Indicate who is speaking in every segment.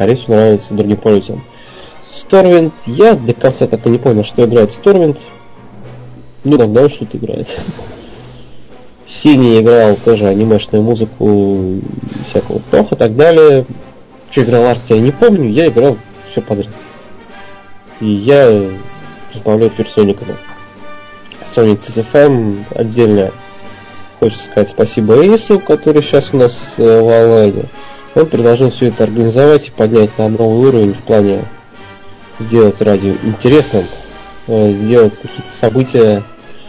Speaker 1: скорее всего, нравится другим пользователям. Stormwind, я до конца так и не понял, что играет Stormwind. Ну, давно что-то играет. Синий играл тоже анимешную музыку, всякого тоха и так далее. Что играл Арт, я не помню, я играл все подряд. И я разбавляю эфир Соника. Sonic CSFM отдельно хочется сказать спасибо Эйсу, который сейчас у нас в онлайне. Он предложил все это организовать и поднять на новый уровень в плане сделать радио интересным, сделать какие-то события,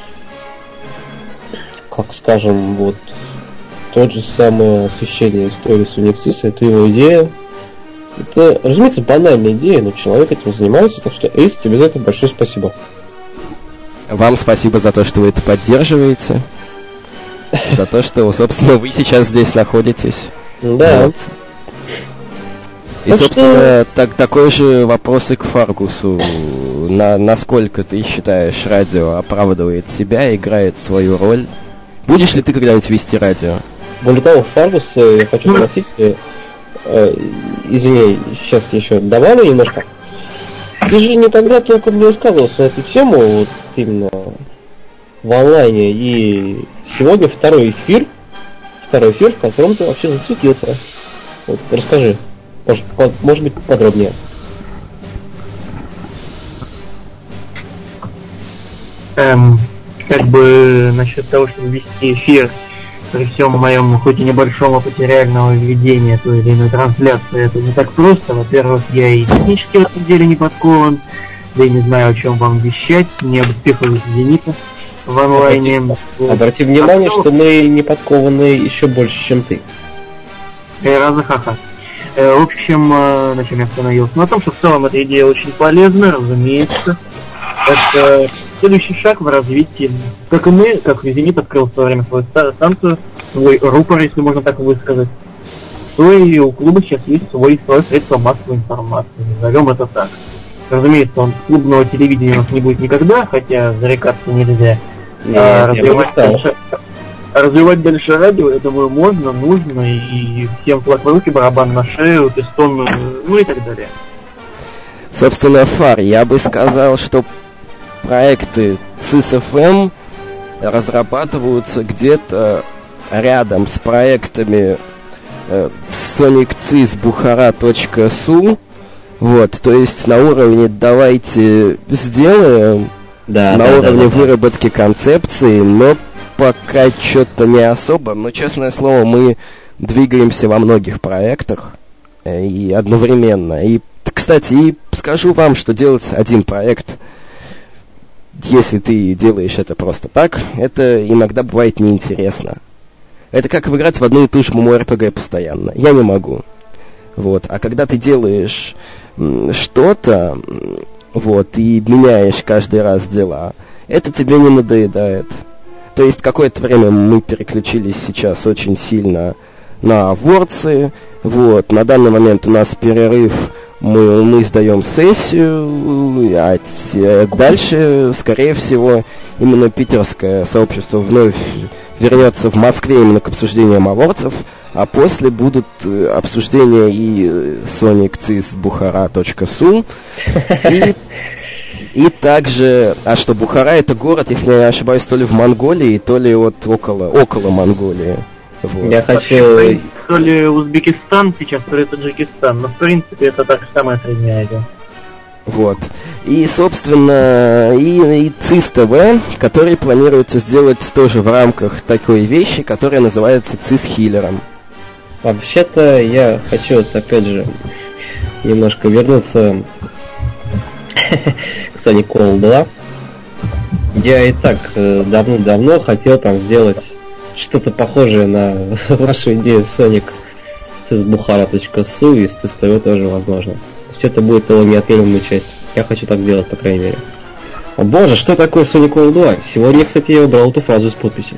Speaker 1: как скажем, вот тот же самое освещение истории Sonic CIS, это его идея. Это, разумеется, банальная идея, но человек этим занимается, так что, Эйс, тебе за это большое спасибо.
Speaker 2: Вам спасибо за то, что вы это поддерживаете. За то, что, собственно, вы сейчас здесь находитесь.
Speaker 1: Да.
Speaker 2: Вот. И, собственно, такой же вопрос и к Фаргусу. Насколько ты считаешь, радио оправдывает себя, играет свою роль? Будешь ли ты когда-нибудь вести радио?
Speaker 1: Более того, Фаргус, я хочу спросить, извини, сейчас еще добавлю немножко. Ты же никогда толком не высказывался на эту тему, вот именно в онлайне, и сегодня второй эфир, в котором ты вообще засветился. Вот, расскажи, может быть, подробнее.
Speaker 3: Как бы насчет того, чтобы вести эфир при всем моем, хоть и небольшом опыте реального ведения той или иной трансляции, это не так просто. Во-первых, я и технически в этом деле не подкован, да и не знаю, о чем вам вещать, не об успехах Зенита в онлайне.
Speaker 1: Обрати внимание, что мы не подкованы еще больше, чем ты.
Speaker 3: Ха-ха. В общем, на чем я остановился? На том, что в целом эта идея очень полезна, разумеется. Это следующий шаг в развитии. Как и мы, как Зенит открыл в свое время свою станцию, свой рупор, если можно так высказать, то и у клуба сейчас есть свое средство массовой информации, назовем это так. Разумеется, клубного телевидения у нас не будет никогда, хотя зарекаться нельзя. Развивать дальше радио, я думаю, можно, нужно, и всем флаг в руки, барабан на шею, пистон, ну и так далее.
Speaker 2: Собственно, Фар, я бы сказал, что проекты CIS-FM разрабатываются где-то рядом с проектами soniccis.bukhara.su. Вот, то есть на уровне давайте сделаем, на уровне выработки концепции, но пока что-то не особо. Но, честное слово, мы двигаемся во многих проектах и одновременно. И, кстати, и скажу вам, что делать один проект, если ты делаешь это просто так, это иногда бывает неинтересно. Это как играть в одну и ту же MMORPG постоянно. Я не могу. Вот. А когда ты делаешь что-то, вот, и меняешь каждый раз дела, это тебе не надоедает. То есть какое-то время мы переключились сейчас очень сильно на ворцы. Вот. На данный момент у нас перерыв. Мы сдаем сессию, а дальше, скорее всего, именно питерское сообщество вновь вернется в Москве именно к обсуждениям аворцев, а после будут обсуждения и soniccis.bukhara.su, и также, а что, Бухара это город, если я не ошибаюсь, то ли в Монголии, то ли вот около Монголии. Вот.
Speaker 1: Я хочу...
Speaker 3: То ли Узбекистан сейчас, то ли Таджикистан, но в принципе это так же самое Средняя Азия.
Speaker 2: Вот. И, собственно, и CIS TV, который планируется сделать тоже в рамках такой вещи, которая называется CIS Хиллером.
Speaker 1: Вообще-то я хочу, опять же, немножко вернуться к Sonic Call 2. Я и так давно хотел там сделать что-то похожее на вашу идею Sonic CIS.bukhara.su и с CIS тоже возможно. То есть это будет его неотъемлемая часть. Я хочу так сделать, по крайней мере. О боже, что такое Sonic Call 2? Сегодня, кстати, я убрал эту фразу из подписи.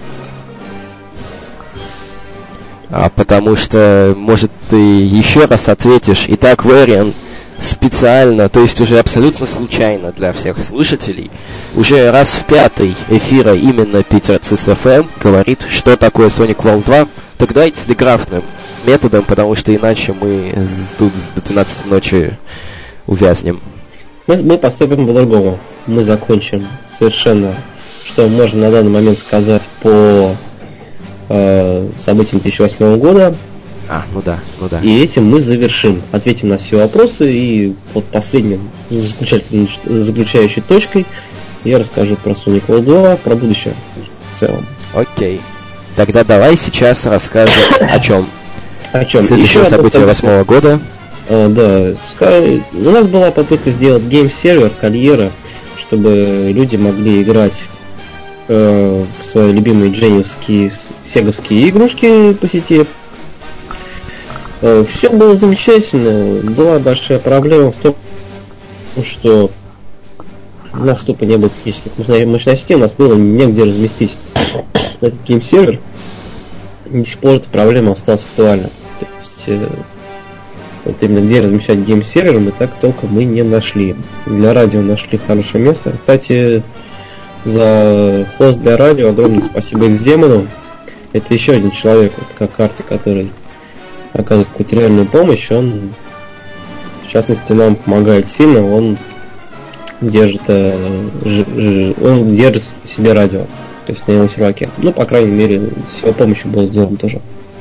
Speaker 2: Потому что, может, ты еще раз ответишь. Итак, Вэриан специально, то есть уже абсолютно случайно для всех слушателей, уже раз в 5-й эфира именно Питер CIS FM говорит, что такое Sonic World 2. Так давайте телеграфным. методом, потому что иначе мы тут до 12 ночи увязнем.
Speaker 1: Мы поступим по-другому. Мы закончим совершенно, что можно на данный момент сказать по событиям 2008 года.
Speaker 2: Ну да.
Speaker 1: И этим мы завершим. Ответим на все вопросы, и под последним заключающей точкой я расскажу про Sonic World 2, про будущее в целом.
Speaker 2: Окей. Тогда давай сейчас расскажем о чем.
Speaker 1: Еще
Speaker 2: события 2008 года.
Speaker 1: Да, у нас была попытка сделать гейм-сервер, карьера, чтобы люди могли играть в свои любимые дженевские, сеговские игрушки по сети. Все было замечательно. Была большая проблема в том, что у нас тупо не было технических мощностей, у нас было негде разместить этот гейм-сервер. До сих пор эта проблема осталась актуальна. То есть, вот именно где размещать гейм-сервер мы так толком мы не нашли. Для радио нашли хорошее место. Кстати, за хост для радио огромное спасибо X-демону. Это еще один человек, вот как Арти, который оказывает какую-то реальную помощь. Он, в частности, нам помогает сильно. Он держит себе радио, то есть на его серваке. Ну, по крайней мере, с его помощью было сделано тоже.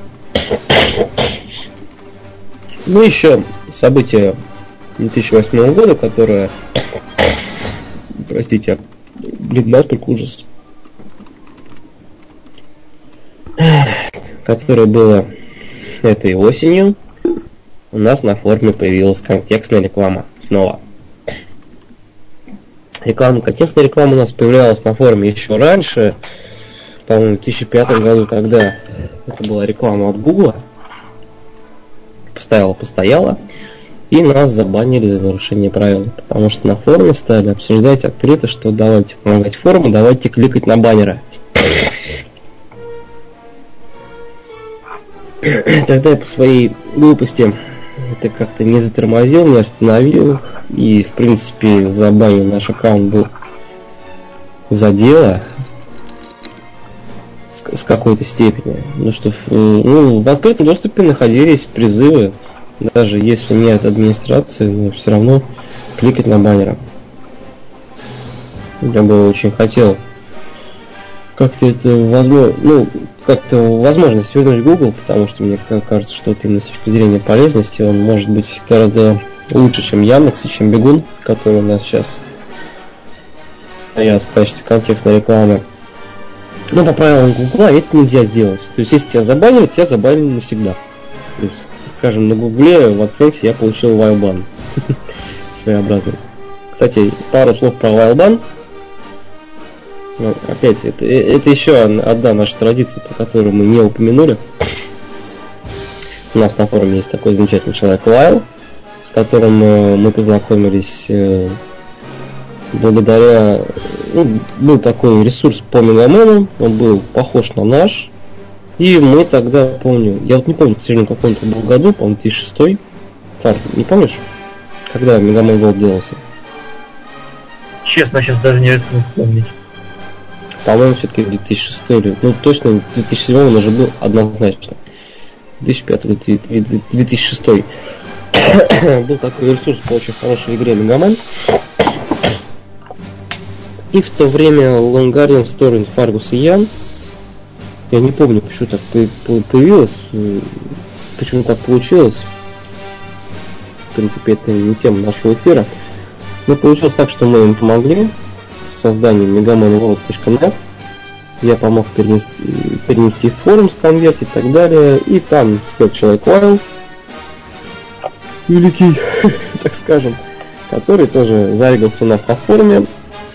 Speaker 1: Ну, еще событие 2008 года, которое, простите, настолько ужас, которое было этой осенью, у нас на форуме появилась контекстная реклама снова. Контекстная реклама у нас появлялась на форуме еще раньше, по-моему, в 2005 году. Тогда это была реклама от Google. Постояла, и нас забанили за нарушение правил, потому что на форуме стали обсуждать открыто, что давайте помогать форуму, давайте кликать на баннеры. Тогда я по своей глупости это как-то не затормозил, не остановил, и в принципе забанил наш аккаунт был за дело с какой-то степени. В открытом доступе находились призывы, даже если не от администрации, но все равно кликать на баннеры. Я бы очень хотел как-то это возможность вернуть Google, потому что мне кажется, что это именно с точки зрения полезности он может быть гораздо лучше, чем Яндекс и чем Бегун, которые у нас сейчас стоят в качестве контекстной рекламы. Но по правилам Гугла это нельзя сделать. То есть если тебя забанили навсегда. То есть, скажем, на Гугле в AdSense я получил вайлбан. Своеобразный. Кстати, пару слов про вайлбан. Опять, это еще одна наша традиция, про которую мы не упомянули. У нас на форуме есть такой замечательный человек Лайл, с которым мы познакомились благодаря... был такой ресурс по Мегамену, он был похож на наш. И мы тогда, помню, я вот не помню, к сожалению, в каком-то был году, по-моему, 2006. Фар, не помнишь? Когда Мегамен Голд делался?
Speaker 3: Честно, сейчас даже не рискну вспомнить.
Speaker 1: По-моему, все-таки 2006 или... точно, 2007 он уже был однозначно. 2005 или 2006. Был такой ресурс по очень хорошей игре Мегамен. И в то время Longarian Story Fargus и Ян, я не помню, почему так появилось, почему так получилось. В принципе, это не тема нашего эфира. Но получилось так, что мы им помогли с созданием megamenworld.net. Я помог перенести форум, сконвертить и так далее. И там стоит человек Лайл, великий, так скажем, который тоже зарегался у нас на форуме.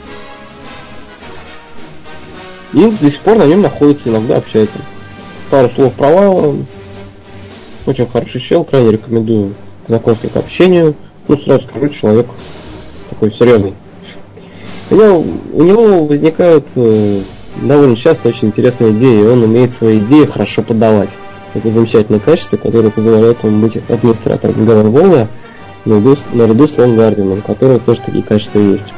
Speaker 1: И до сих пор на нем находится, иногда общается. Пару слов про Лайла. Очень хороший чел, крайне рекомендую знакомство к общению. Сразу скажу, человек такой серьезный. У него возникают довольно часто очень интересные идеи, он умеет свои идеи хорошо подавать. Это замечательное качество, которое позволяет ему быть администратором Мегамен Голда наряду с Лонгардином, у которого тоже такие качества есть.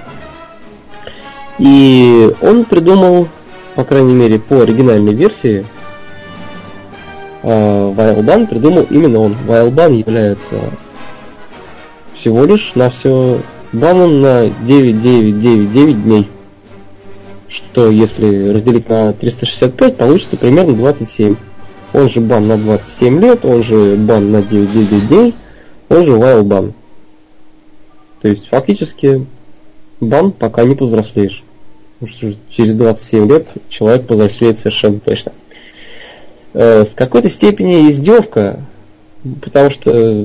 Speaker 1: И он придумал, по крайней мере, по оригинальной версии, Вайлбан придумал именно он. Вайлбан является всего лишь на все баном на 9999 дней. Что если разделить на 365, получится примерно 27. Он же бан на 27 лет, он же бан на 99 дней, он же вайлбан. То есть фактически бан, пока не повзрослеешь. Потому что через 27 лет человек повзрослеет совершенно точно. С какой-то степени издевка, потому что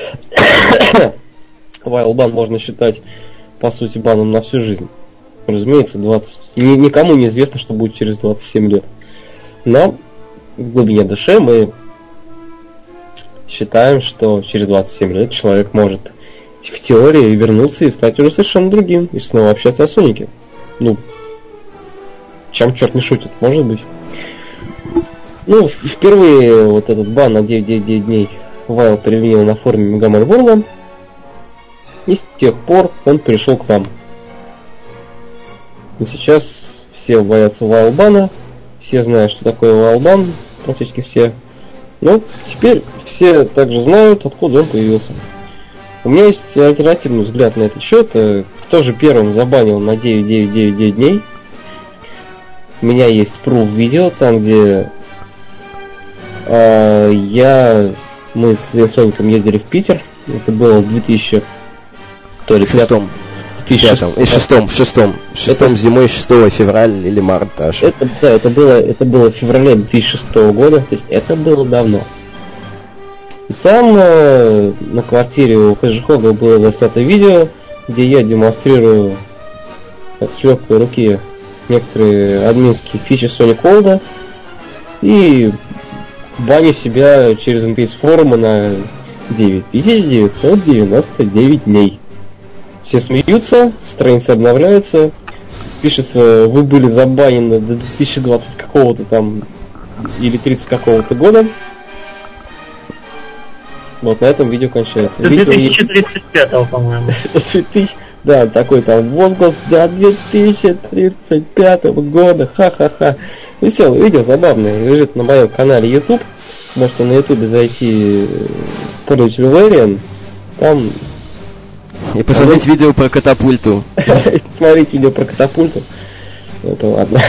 Speaker 1: вайлбан можно считать по сути баном на всю жизнь. Разумеется, никому не известно, что будет через 27 лет. Но в глубине души мы считаем, что через 27 лет человек может в теории вернуться и стать уже совершенно другим, и снова общаться о Сонике. Ну, чем черт не шутит, может быть. Ну, впервые вот этот бан на 999 дней Вайл применил на форуме Мегаман World, и с тех пор он перешел к нам. И сейчас все боятся вайлбана, все знают, что такое вайлбан, практически все. Но теперь все также знают, откуда он появился. У меня есть альтернативный взгляд на этот счет. Кто же первым забанил на 9999 дней? У меня есть пруф видео, там где мы с Соником ездили в Питер. Это было в 2000 то ли
Speaker 2: шестом зимой 6 февраля или марта.
Speaker 1: Это было в феврале 2006 года, то есть это было давно. И там на квартире у Хэджхога было снято видео, где я демонстрирую с легкой руки некоторые админские фичи Sonic World и баню себя через интерфейс форума на 9999 дней. Все смеются, страницы обновляются, пишется, вы были забанены до 2020 какого-то там или 30 какого-то года. Вот на этом видео кончается.
Speaker 3: До 2035, по-моему.
Speaker 1: Да, такой там возглас до 2035 года, ха-ха-ха. Веселое видео, забавное, лежит на моем канале YouTube. Можете на YouTube зайти в пользователь Varian, там...
Speaker 2: И посмотреть видео про катапульту.
Speaker 1: Смотреть видео про катапульту. Это ладно.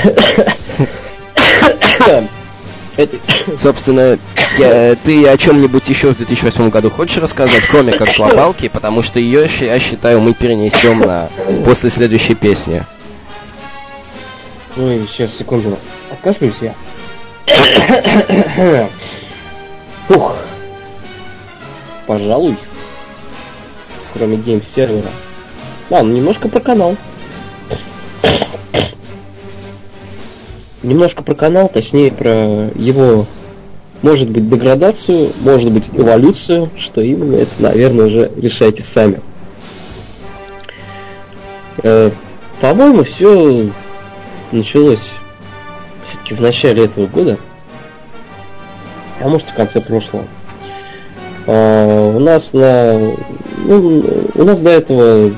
Speaker 2: Собственно, ты о чем-нибудь еще в 2008 году хочешь рассказать, кроме как глобалки, потому что ее, я считаю, мы перенесем на после следующей песни.
Speaker 1: Ну и сейчас, секунду. Откажусь я. Фух. Пожалуй. Кроме гейм-сервера. Ладно, немножко про канал. Немножко про канал, точнее про его, может быть, деградацию, может быть, эволюцию, что именно, это, наверное, уже решайте сами. По-моему, все началось все-таки в начале этого года, а может, в конце прошлого. У нас до этого,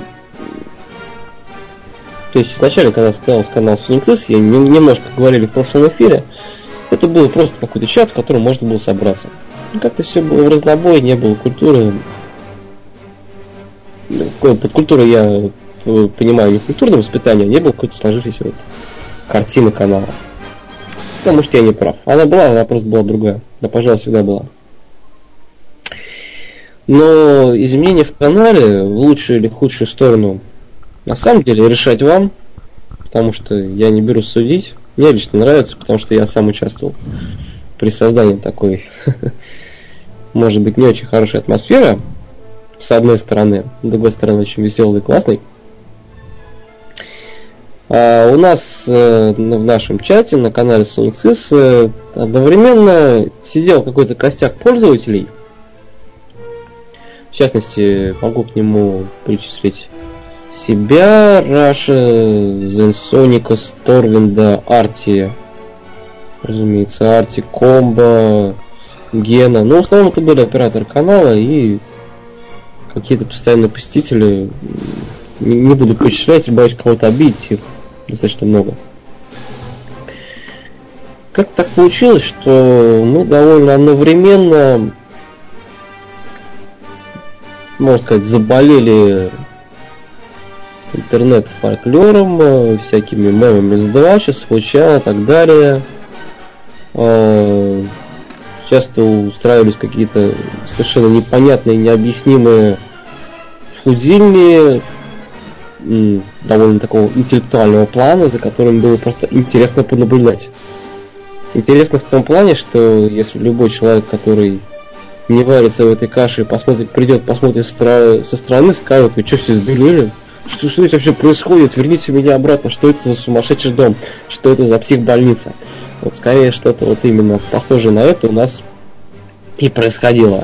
Speaker 1: то есть вначале, когда создался канал SonicX, я немножко говорили в прошлом эфире, это был просто какой-то чат, в котором можно было собраться. Как-то все было в разнобой, не было культуры. Под культурой я понимаю не культурное воспитание, а не было какой-то сложившейся вот картины канала. Потому что я не прав. Она просто была другая. Да, пожалуй, всегда была. Но изменения в канале в лучшую или в худшую сторону на самом деле решать вам, потому что я не берусь судить. Мне лично нравится, потому что я сам участвовал при создании такой, может быть, не очень хорошей атмосферы, с одной стороны, с другой стороны, очень веселый и классный. У нас в нашем чате на канале SonicX одновременно сидел какой-то костяк пользователей. В частности, могу к нему причислить себя, Раша, Зенсоника, Сторвинда, Арти, разумеется, Арти, Комбо, Гена. Но в основном это были операторы канала и какие-то постоянные посетители. Не буду перечислять, боюсь кого-то обидеть, их достаточно много. как так получилось, что мы довольно одновременно, можно сказать, заболели интернет-фольклором, всякими мемами с 2, случайно и так далее. Часто устраивались какие-то совершенно непонятные, необъяснимые флудильни довольно такого интеллектуального плана, за которым было просто интересно понаблюдать. Интересно в том плане, что если любой человек, который не варится в этой каше, придет, посмотрит со стороны, скажет: вы что, все сбелели? Что здесь вообще происходит? Верните меня обратно, что это за сумасшедший дом? Что это за психбольница? Вот скорее что-то вот именно похожее на это у нас и происходило.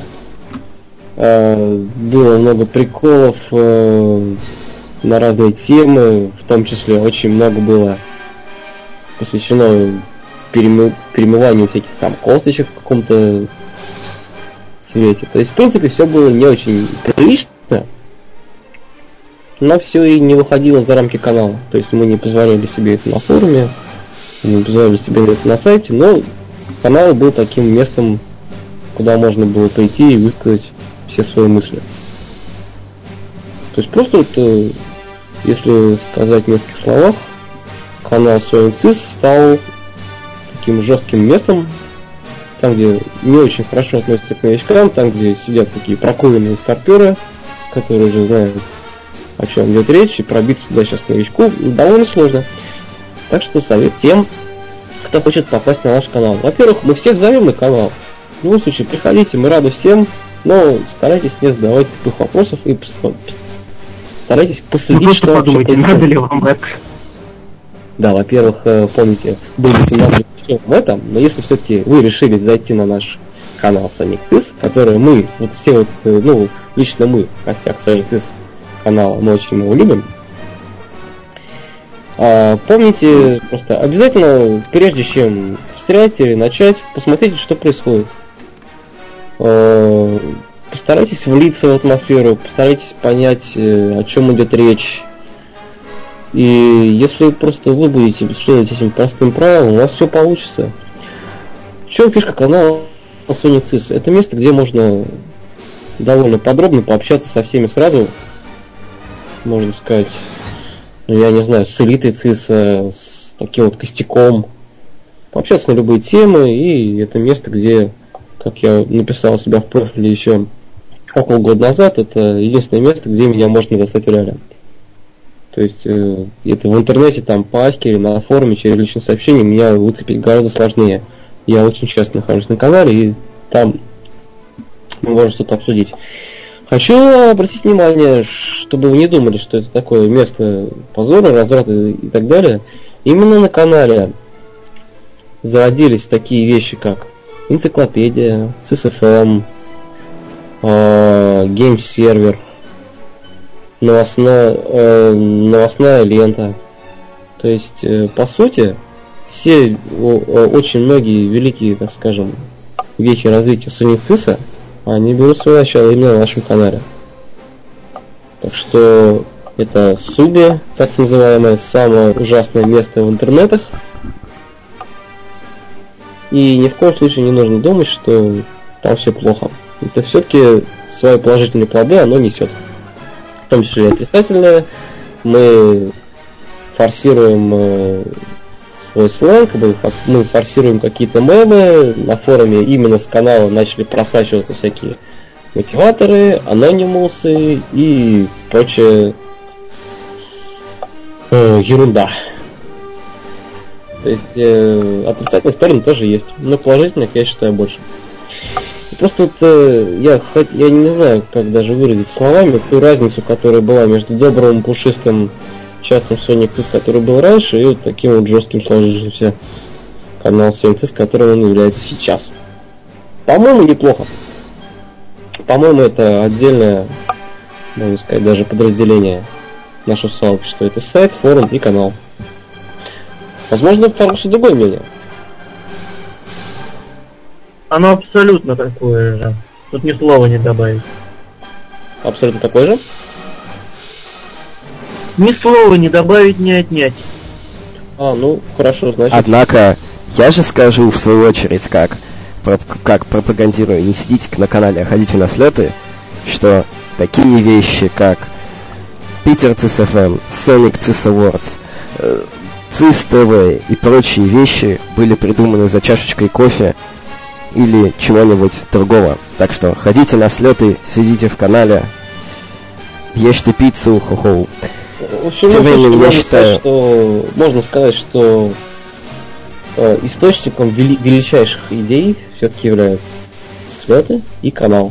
Speaker 1: Было много приколов на разные темы, в том числе очень много было посвящено перемыванию всяких там косточек в каком-то цвете. То есть, в принципе, все было не очень прилично, но все и не выходило за рамки канала. То есть мы не позволяли себе это на форуме, не позволяли себе это на сайте, но канал был таким местом, куда можно было прийти и высказать все свои мысли. То есть просто вот, если сказать в нескольких словах, канал Sonic Cis стал таким жестким местом, там, где не очень хорошо относятся к новичкам, там, где сидят такие прокуренные старперы, которые уже знают, о чем идет речь, и пробиться туда сейчас новичку довольно сложно. Так что совет тем, кто хочет попасть на наш канал. Во-первых, мы всех зовем на канал. В любом случае, приходите, мы рады всем, но старайтесь не задавать тупых вопросов и старайтесь последить, что вообще происходит. Надо ли вам это? Да, во-первых, помните, будете надо всем в этом, но если все-таки вы решили зайти на наш канал Sonic Cis, который мы, вот все вот, ну, лично мы, костяк Sonic Cis канала, мы очень его любим. Помните, просто обязательно, прежде чем стрелять или начать, посмотрите, что происходит. Постарайтесь влиться в атмосферу, постарайтесь понять, о чем идет речь. И если просто вы будете следовать этим простым правилам, у вас все получится. В чем фишка канала Sonic Cis? Это место, где можно довольно подробно пообщаться со всеми сразу. Можно сказать, ну я не знаю, с элитой ЦИСа, с таким вот костяком, пообщаться на любые темы, и это место, где, как я написал у себя в профиле еще около года назад, это единственное место, где меня можно достать реально. То есть это в интернете, там по Аське или на форуме через личные сообщения меня выцепить гораздо сложнее. Я очень часто нахожусь на канале, и там можно что-то обсудить. Хочу обратить внимание, чтобы вы не думали, что это такое место позора, разврата и так далее. Именно на канале зародились такие вещи, как энциклопедия, CSFM, гейм-сервер, новостная лента. То есть, по сути, все очень многие великие, так скажем, вехи развития Sonic Cis, они берут свое начало именно на нашем канале. Так что это Суби, так называемое, самое ужасное место в интернетах. И ни в коем случае не нужно думать, что там все плохо. Это все-таки свои положительные плоды оно несет. В том числе и отрицательные. Мы форсируем свой сленг, мы форсируем какие-то мемы, на форуме именно с канала начали просачиваться всякие мотиваторы, анонимусы и прочая ерунда. То есть отрицательные стороны тоже есть, но положительных я считаю больше. И просто вот я не знаю, как даже выразить словами ту разницу, которая была между добрым, пушистым чатом Sonic Cis, который был раньше, и вот таким вот жестким сложившимся каналом Sonic Cis, которым он является сейчас. По-моему, неплохо. По-моему, это отдельное, можно сказать, даже подразделение нашего сообщества. Это сайт, форум и канал. Возможно, хорошее другое мнение.
Speaker 3: Оно абсолютно такое же. Тут ни слова не добавить.
Speaker 1: Абсолютно такое же?
Speaker 3: Ни слова не добавить, ни отнять.
Speaker 1: Ну, хорошо, значит.
Speaker 2: Однако, Я же скажу, в свою очередь, как пропагандирую, не сидите на канале, а ходите на слеты, что такие вещи, как Питер Цис FM, Sonic Цис Awards, Цис ТВ и прочие вещи были придуманы за чашечкой кофе или чего-нибудь другого. Так что ходите на слеты, сидите в канале, ешьте пиццу, хо-хо.
Speaker 1: В общем, можно сказать, что источником величайших идей все-таки являются слеты и канал.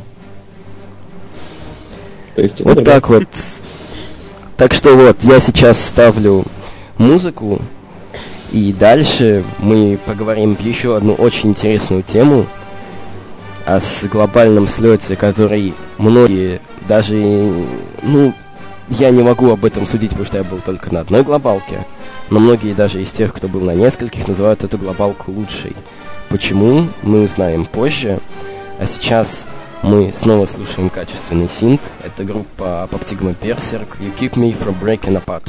Speaker 2: То есть, вот так вот. Так что вот, я сейчас ставлю музыку, и дальше мы поговорим еще одну очень интересную тему о глобальном слете, который многие даже, я не могу об этом судить, потому что я был только на одной глобалке, но многие даже из тех, кто был на нескольких, называют эту глобалку лучшей. Почему, мы узнаем позже, а сейчас мы снова слушаем качественный синт. Это группа Apoptygma Berserk, You Keep Me From Breaking Apart.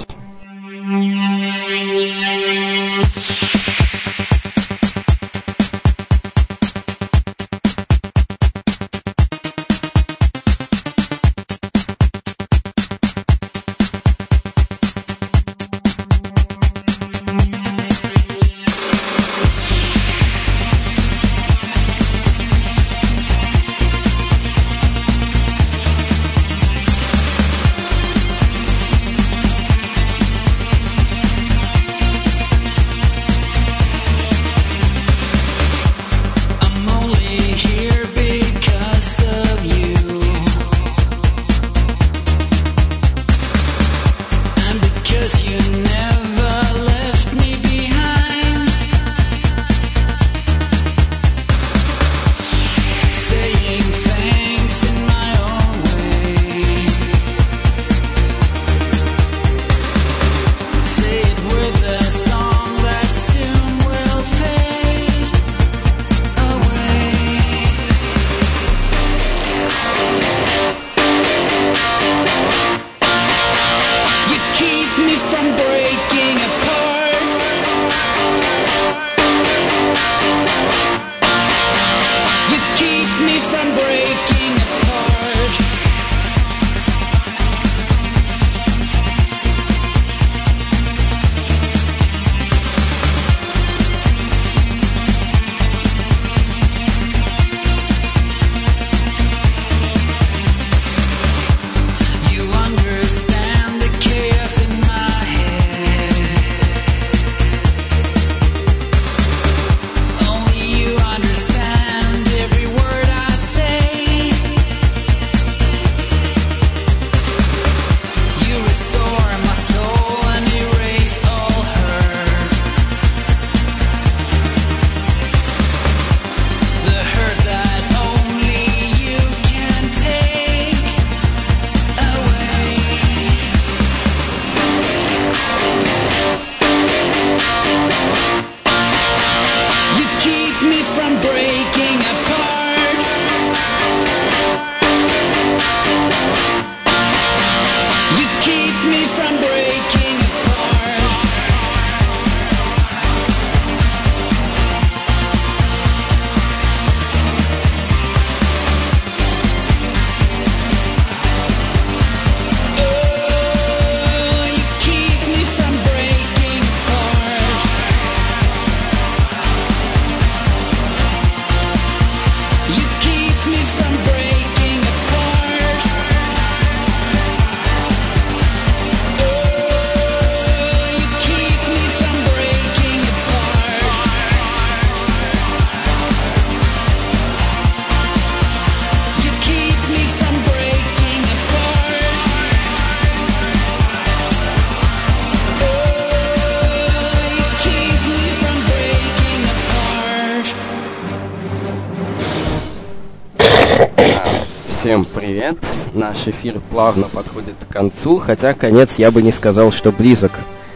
Speaker 2: Всем привет! Наш эфир плавно подходит к концу, хотя конец я бы не сказал, что близок,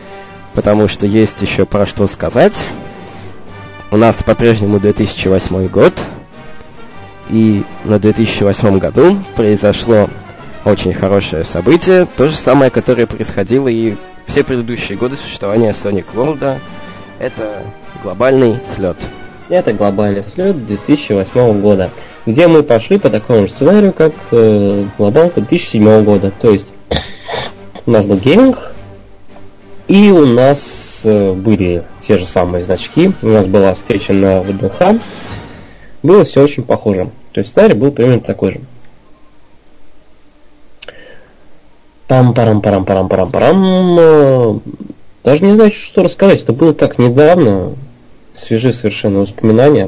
Speaker 2: потому что есть еще про что сказать. У нас по-прежнему 2008 год, и на 2008 году произошло очень хорошее событие, то же самое, которое происходило и все предыдущие годы существования Sonic World. Это Глобальный слет.
Speaker 1: Это глобальный слет 2008 года, где мы пошли по такому же сценарию, как глобалка 2007 года. То есть у нас был гейминг, и у нас были те же самые значки, у нас была встреча на ВДНХ, было все очень похоже. То есть сценарий был примерно такой же. Парам-парам-парам-парам-парам-парам. Даже не знаю, что рассказать. Это было так недавно. Свежие совершенно воспоминания.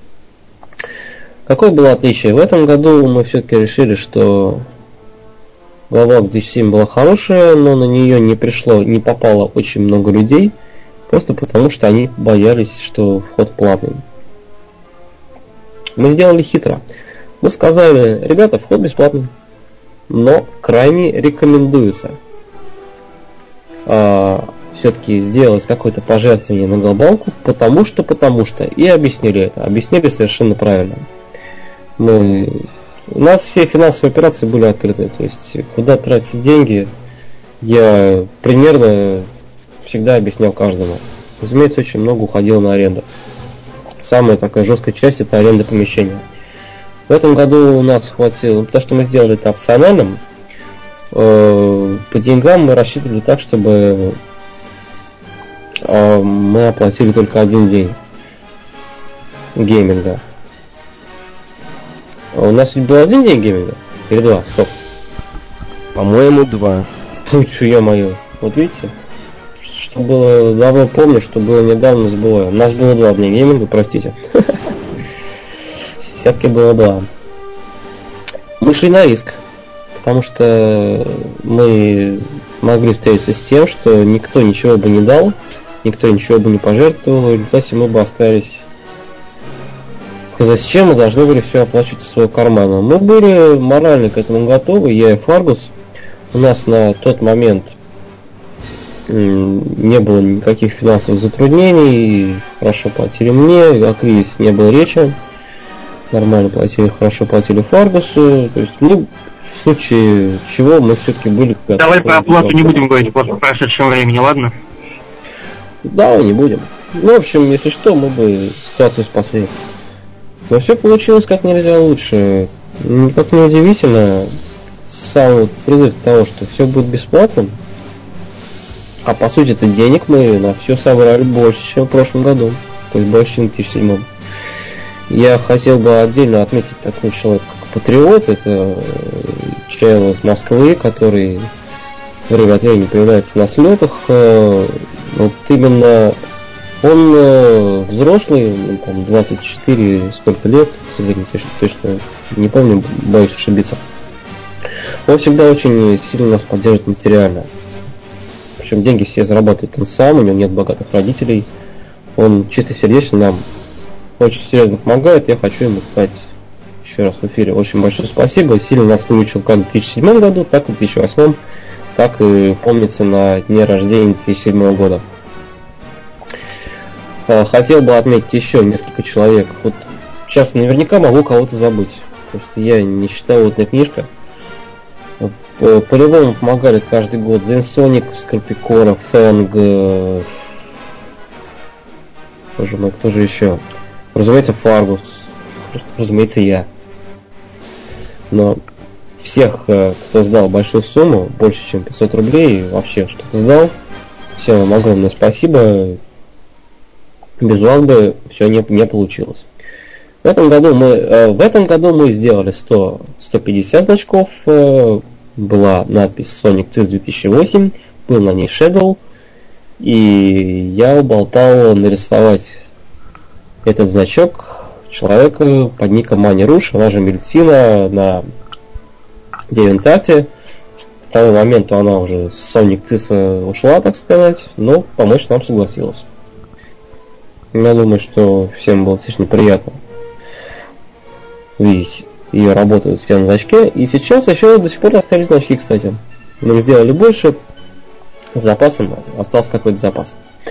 Speaker 1: Какое было отличие? В этом году мы все-таки решили, что глобалка 2007 была хорошая, но на нее не попало очень много людей, просто потому что они боялись, что вход платный. Мы сделали хитро. Мы сказали: ребята, вход бесплатный, но крайне рекомендуется все-таки сделать какое-то пожертвование на глобалку, потому что, и объяснили это. Объяснили совершенно правильно. У нас все финансовые операции были открыты, то есть куда тратить деньги, я примерно всегда объяснял каждому. Разумеется, очень много уходило на аренду. Самая такая жесткая часть — это аренда помещения. В этом году у нас хватило, потому что мы сделали это опциональным. По деньгам мы рассчитывали так, чтобы мы оплатили только один день гейминга. У нас ведь был один день гейминга? Или два? Стоп.
Speaker 2: По-моему, 2.
Speaker 1: Ё-моё. Вот видите? Что было давно помню, что было недавно, забываю. У нас было 2 дня гейминга, простите. Все-таки было 2. Мы шли на риск, потому что мы могли встретиться с тем, что никто ничего бы не дал, никто ничего бы не пожертвовал, и в результате мы бы остались. Зачем мы должны были все оплачивать из своего кармана? Мы были морально к этому готовы, я и Фаргус. У нас на тот момент не было никаких финансовых затруднений, хорошо платили мне, о кризисе не было речи, нормально платили, хорошо платили Фаргусу, то есть в случае чего мы все-таки были готовы.
Speaker 3: Давай про оплату не будем говорить после прошедшего времени, ладно?
Speaker 1: Да, не будем. Ну, в общем, если что, мы бы ситуацию спасли. Но все получилось как нельзя лучше. Как не удивительно, сам призыв того, что все будет бесплатным, а по сути это денег мы на все собрали больше, чем в прошлом году, то есть больше, чем в 2007. Я хотел бы отдельно отметить такой человек, как Патриот. Это чел из Москвы, который время от времени появляется на слетах. Вот именно он взрослый, там 24 сколько лет, к сожалению, точно не помню, боюсь ошибиться. Он всегда очень сильно нас поддерживает материально. Причем деньги все зарабатывает он сам, у него нет богатых родителей. Он чистосердечно нам очень серьезно помогает. Я хочу ему сказать еще раз в эфире очень большое спасибо. Сильно нас выручил как в 2007 году, так и в 2008, так и помнится на дне рождения 2007 года. Хотел бы отметить еще несколько человек. Вот сейчас наверняка могу кого-то забыть, потому что я не читал вот эта книжка. По-любому помогали каждый год Зенсоник, Скорпикора, Фэнг, боже мой, кто же еще? Разумеется, Фаргус, разумеется, я. Но всех, кто сдал большую сумму, больше чем 500 рублей, вообще что-то сдал, всем вам огромное спасибо. Без вас бы все не получилось. В этом году мы сделали 150 значков. Была надпись Sonic CIS 2008, был на ней Shadow, и я уболтал нарисовать этот значок человека под ником Мани Руш, она же Мельтина, на Девентарте. К тому моменту она уже с Sonic CIS ушла, так сказать, но помочь нам согласилась. Я думаю, что всем было достаточно приятно видеть ее работают все на значке. И сейчас еще до сих пор остались значки, кстати. Мы сделали больше, с запасом остался какой-то запас.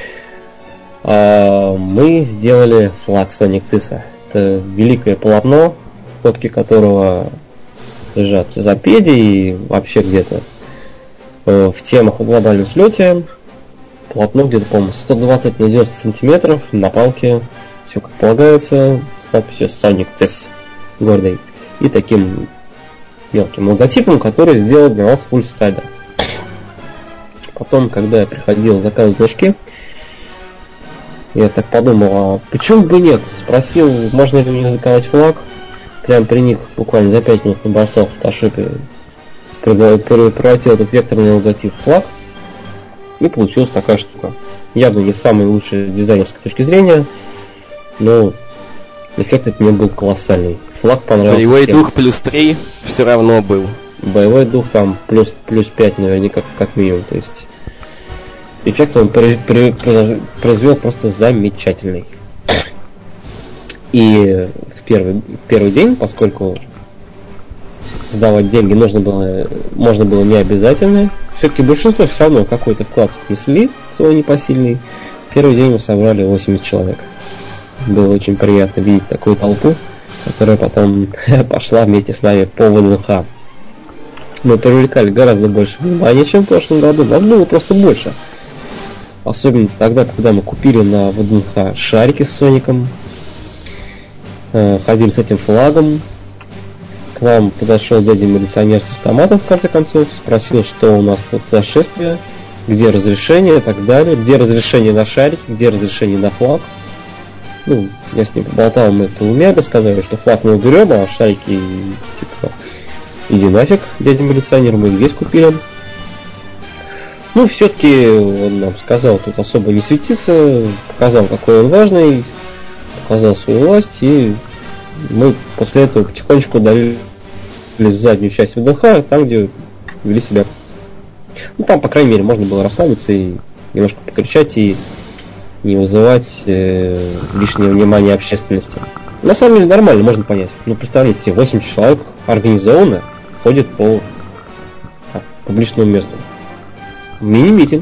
Speaker 1: Мы сделали флаг Sonic CIS. Это великое полотно, фотки которого лежат в Запеде и вообще где-то в темах о глобальном слете. полотно где-то, по-моему, 120 на 90 сантиметров на палке, все как полагается, с надписью Sonic CES гордой и таким мелким логотипом, который сделал для нас Fullstrider. Потом, когда я приходил заказывать значки, я так подумал, а почему бы нет? Спросил, можно ли мне заказать флаг. Прям при них буквально за 5 минут набросал в фотошопе, превратил этот векторный логотип в флаг, и получилась такая штука. Явно не самый лучший с дизайнерской точки зрения, но эффект от него был колоссальный. Флаг понравился.
Speaker 2: Боевой дух плюс 3 все равно был.
Speaker 1: Боевой дух там плюс 5 наверняка как минимум. То есть эффект он произвел просто замечательный. И в первый день, поскольку сдавать деньги можно было не обязательно, все-таки большинство все равно какой-то вклад внесли свой непосильный. Первый день мы собрали 80 человек. Было очень приятно видеть такую толпу, которая потом пошла вместе с нами по ВДНХ. Мы привлекали гораздо больше внимания, чем в прошлом году. Нас было просто больше. Особенно тогда, когда мы купили на ВДНХ шарики с Соником, ходили с этим флагом. К нам подошел дядя-милиционер с автоматом, в конце концов, спросил, что у нас тут за шествие, где разрешение и так далее, где разрешение на шарики, где разрешение на флаг. Ну, я с ним поболтал, мы это умели, сказали, что флаг мы уберем, а шарики, типа, иди нафиг, дядя-милиционер, мы здесь купили. Ну, все-таки он нам сказал, тут особо не светиться, показал, какой он важный, показал свою власть, и мы после этого потихонечку удалили в заднюю часть ВДНХ, там, где вели себя. Ну, там, по крайней мере, можно было расслабиться и немножко покричать, и не вызывать лишнего внимания общественности. На самом деле нормально, можно понять. Ну, представляете себе, 8 человек организованно ходят по публичному месту. Мини-митинг.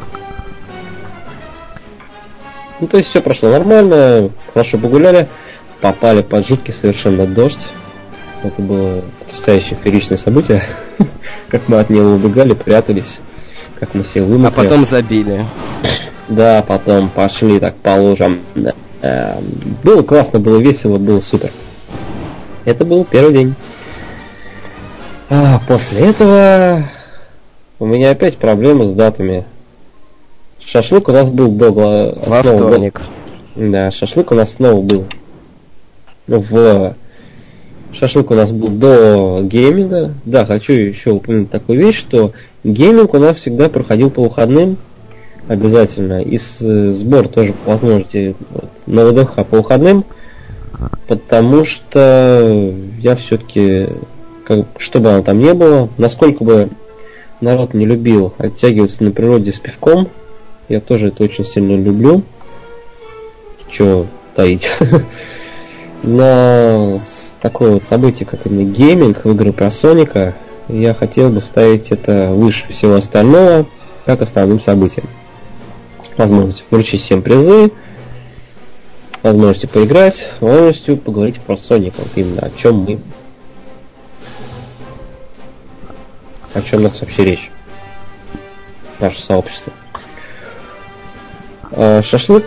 Speaker 1: Ну, то есть все прошло нормально, хорошо погуляли, попали под жуткий совершенно дождь. Это было потрясающе фееричное событие. Как мы от него убегали, прятались, как мы все вымокли.
Speaker 2: А потом забили.
Speaker 1: Да, потом пошли так по лужам. Было классно, было весело, было супер. Это был первый день. А после этого у меня опять проблемы с датами. Шашлык у нас был до
Speaker 2: во вторник.
Speaker 1: Да, шашлык у нас снова был. Шашлык у нас был до гейминга. Да, хочу еще упомянуть такую вещь, что гейминг у нас всегда проходил по выходным. Обязательно. И сбор тоже по возможности на ВДНХ по выходным. Потому что я все-таки, что бы оно там ни было, насколько бы народ не любил оттягиваться на природе с пивком, я тоже это очень сильно люблю. Чего таить. Но такое вот событие, как именно гейминг в игры про Соника, я хотел бы ставить это выше всего остального, как основным событием. Возможность вручить всем призы, возможности поиграть, возможностью поговорить про Соника, вот именно о чем у нас вообще речь, наше сообщество. Шашлык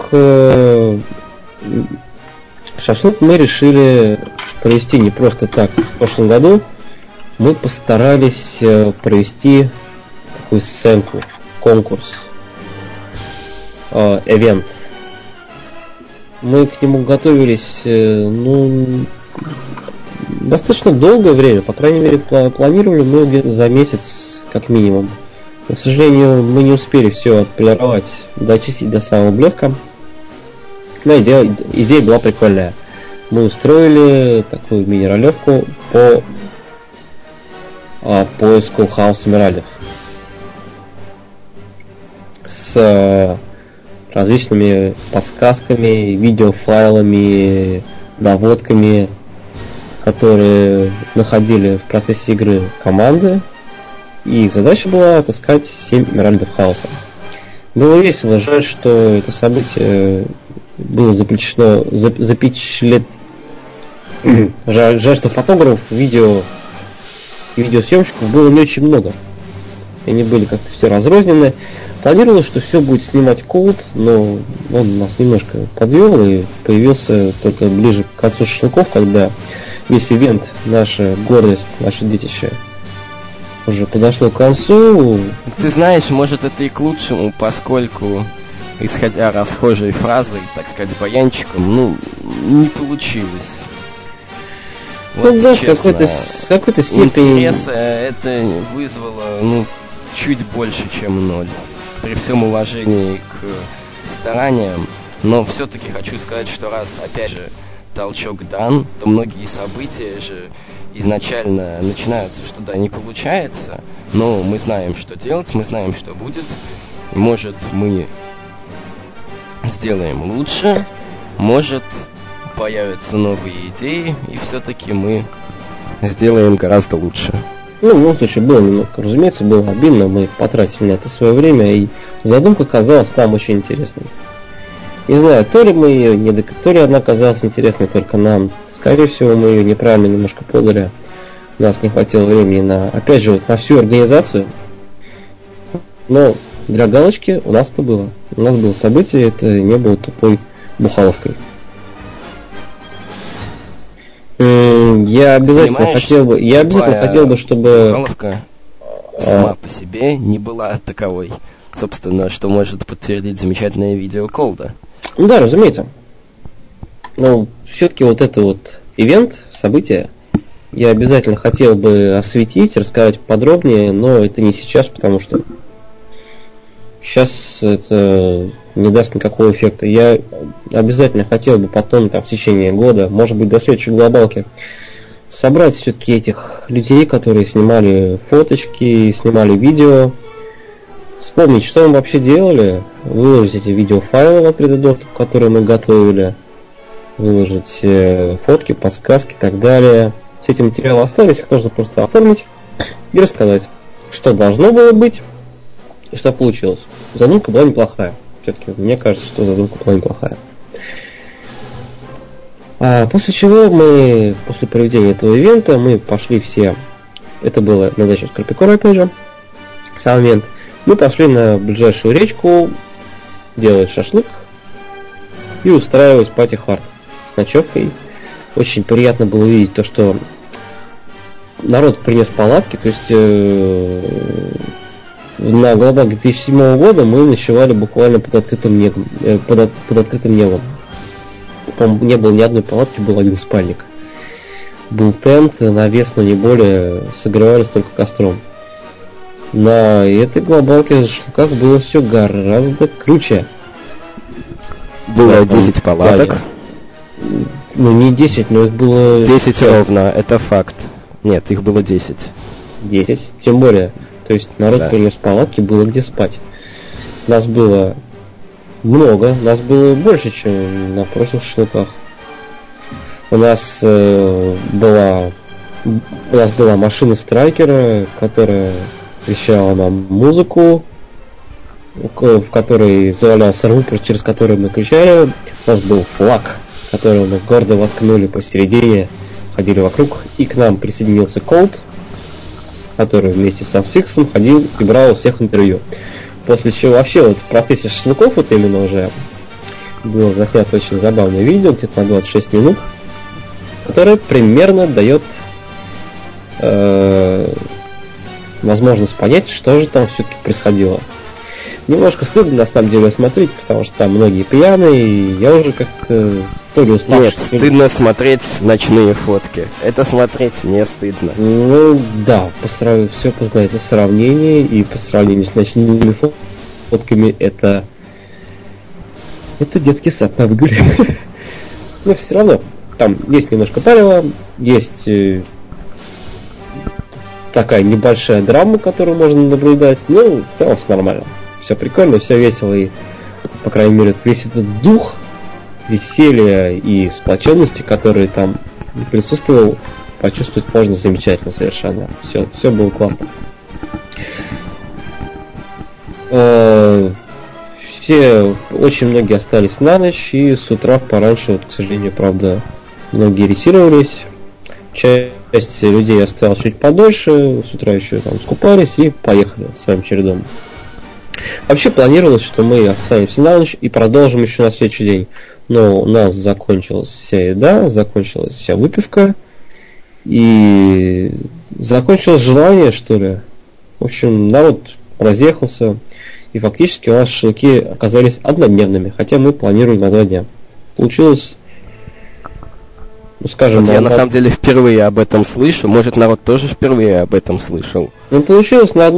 Speaker 1: мы решили провести не просто так. В прошлом году мы постарались провести такую сценку, конкурс, event. Мы к нему готовились, достаточно долгое время, по крайней мере, планировали мы где-то за месяц, как минимум. Но, к сожалению, мы не успели все отполировать, дочистить до самого блеска. Но идея была прикольная. Мы устроили такую мини-ролевку по поиску Хаос Эмеральдов с различными подсказками, видеофайлами, наводками, которые находили в процессе игры команды. И их задача была отыскать 7 Эмеральдов Хаоса. Было весело, жаль, что это событие было запечатлено. Жаль, что фотографов, видеосъемщиков было не очень много. они были как-то все разрознены. Планировалось, что все будет снимать Cold, но он нас немножко подвел и появился только ближе к концу шашлыков, когда весь ивент, наша гордость, наше детище уже подошло к концу.
Speaker 2: Ты знаешь, может это и к лучшему, поскольку, исходя расхожей фразой, так сказать, баянчиком, не получилось.
Speaker 1: Вот, да, честно, в какой-то степени
Speaker 2: интереса это вызвало, чуть больше, чем 0. При всем уважении к стараниям, но все-таки хочу сказать, что раз, опять же, толчок дан, то многие события же изначально начинаются, что да, не получается, но мы знаем, что делать, мы знаем, что будет, может, мы сделаем лучше, может, появятся новые идеи, и все-таки мы сделаем гораздо лучше.
Speaker 1: В любом случае, было немного, разумеется, было обидно, мы потратили на это свое время, и задумка казалась нам очень интересной. Не знаю, то ли мы ее то ли она казалась интересной только нам. Скорее всего, мы ее неправильно немножко подали. У нас не хватило времени на, опять же, на всю организацию. Но для галочки у нас это было. У нас было событие, это не было тупой бухаловкой. Я обязательно хотел бы, чтобы
Speaker 2: бухаловка сама по себе не была таковой. Собственно, что может подтвердить замечательное видео Колда.
Speaker 1: Да, разумеется. Но все-таки вот это вот ивент, событие, я обязательно хотел бы осветить, рассказать подробнее, но это не сейчас, потому что сейчас это не даст никакого эффекта. Я обязательно хотел бы потом, в течение года, может быть, до следующей глобалки, собрать все-таки этих людей, которые снимали фоточки, снимали видео, вспомнить, что мы вообще делали, выложить эти видеофайлы от предыдущих, которые мы готовили, выложить фотки, подсказки и так далее. Все эти материалы остались, их нужно просто оформить и рассказать, что должно было быть и что получилось. Задумка была неплохая. Все-таки мне кажется, что задумка была неплохая. После чего после проведения этого ивента, мы пошли все, это было на даче Скорпикора, опять же, сам ивент, мы пошли на ближайшую речку делать шашлык и устраивать пати-хард с ночевкой. Очень приятно было видеть то, что народ принес палатки, то есть на глобале 2007 года мы ночевали буквально под открытым небом. Под открытым небом. По-моему, не было ни одной палатки, был один спальник. Был тент, навес, но не более, согревались только костром. На этой глобалке в шашлыках было все гораздо круче.
Speaker 2: Было 10 палаток.
Speaker 1: Не 10, но их было...
Speaker 2: 10 ровно, это факт. Нет, их было 10.
Speaker 1: 10, тем более. То есть народ принес палатки, было где спать. Нас было много, нас было больше, чем на прошлых шашлыках. У нас была машина страйкера, которая вещала нам музыку, в которой завалялся рупор, через который мы кричали. У нас был флаг, который мы гордо воткнули посередине, ходили вокруг, и к нам присоединился Cold, который вместе с Асфиксом ходил и брал у всех интервью. После чего вообще в процессе шашлыков именно уже было заснято очень забавное видео, где-то на 26 минут, которое примерно дает возможность понять, что же там все-таки происходило. Немножко стыдно на самом деле смотреть, потому что там многие пьяные, и я уже как-то то ли устал.
Speaker 2: Нет, стыдно смотреть ночные фотки. Это смотреть не стыдно.
Speaker 1: Да, все познается сравнение, и по сравнению с ночными фотками это детский сад на выгуле. Но все равно, там есть немножко палева, есть такая небольшая драма, которую можно наблюдать, но в целом все нормально. Все прикольно, все весело, и, по крайней мере, весь этот дух веселья и сплоченности, который там присутствовал, почувствовать можно замечательно совершенно. Все было классно. Очень многие остались на ночь, и с утра пораньше, к сожалению, правда, многие ретировались. Часть часть людей осталось чуть подольше, с утра еще там скупались и поехали своим чередом. Вообще планировалось, что мы останемся на ночь и продолжим еще на следующий день. Но у нас закончилась вся еда, закончилась вся выпивка и закончилось желание, что ли. В общем, народ разъехался, и фактически у нас шашлыки оказались однодневными, хотя мы планируем на 2 дня. Получилось, ну, скажем...
Speaker 2: Вот я на самом деле впервые об этом слышу, может, народ тоже впервые об этом слышал.
Speaker 1: Ну, получилось на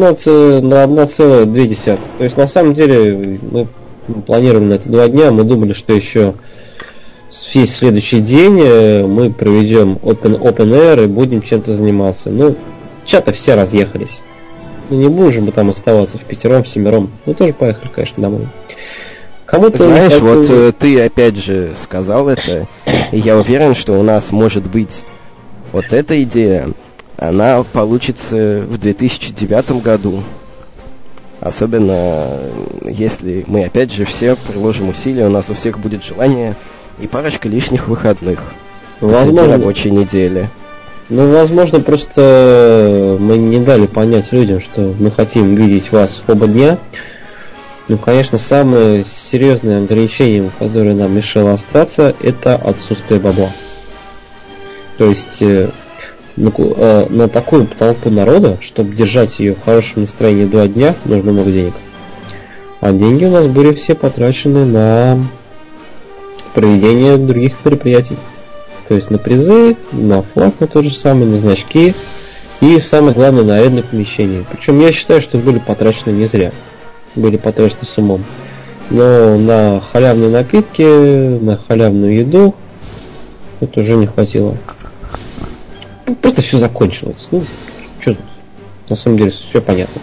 Speaker 1: 1,2. То есть, на самом деле, мы планировали на эти 2 дня, мы думали, что еще весь следующий день мы проведем open air и будем чем-то заниматься. Ну, чата все разъехались. Ну, не будем мы там оставаться впятером, всемером. Мы тоже поехали, конечно, домой.
Speaker 2: Кому-то... Знаешь, вот ты опять же сказал это, и я уверен, что у нас может быть вот эта идея, она получится в 2009 году. Особенно, если мы опять же все приложим усилия, у нас у всех будет желание и парочка лишних выходных среди рабочей недели.
Speaker 1: Ну, возможно, просто мы не дали понять людям, что мы хотим видеть вас оба дня. Ну, конечно, самое серьезное ограничение, которое нам мешало остаться, это отсутствие бабла. То есть на такую толпу народа, чтобы держать ее в хорошем настроении 2 дня, нужно много денег. А деньги у нас были все потрачены на проведение других мероприятий. То есть на призы, на флаг, на то же самое, на значки и, самое главное, на арендное помещение. Причем я считаю, что были потрачены не зря. Были потрачены с умом. Но на халявные напитки, на халявную еду это уже не хватило. Просто все закончилось. Ну, что тут? На самом деле все понятно.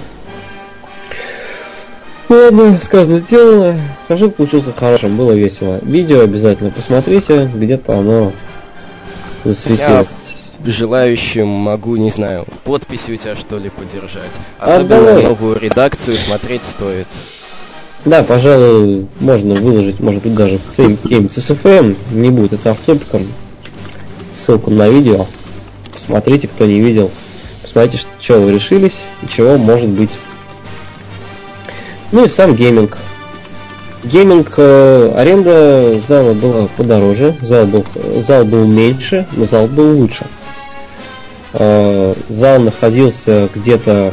Speaker 1: Ладно, сказано, сделано. Шашлык получился хорошим, было весело. Видео обязательно посмотрите, где-то оно засветилось.
Speaker 2: Я желающим могу, не знаю, подписи у тебя что ли подержать. Особенно новую редакцию смотреть стоит.
Speaker 1: Да, пожалуй, можно выложить, может быть, даже в теме CSFM, не будет это автопиком. Ссылку на видео. Посмотрите, кто не видел. Посмотрите, что вы решились и чего может быть. Ну и сам гейминг. Аренда зала была подороже, зал был меньше, но зал был лучше. Зал находился где-то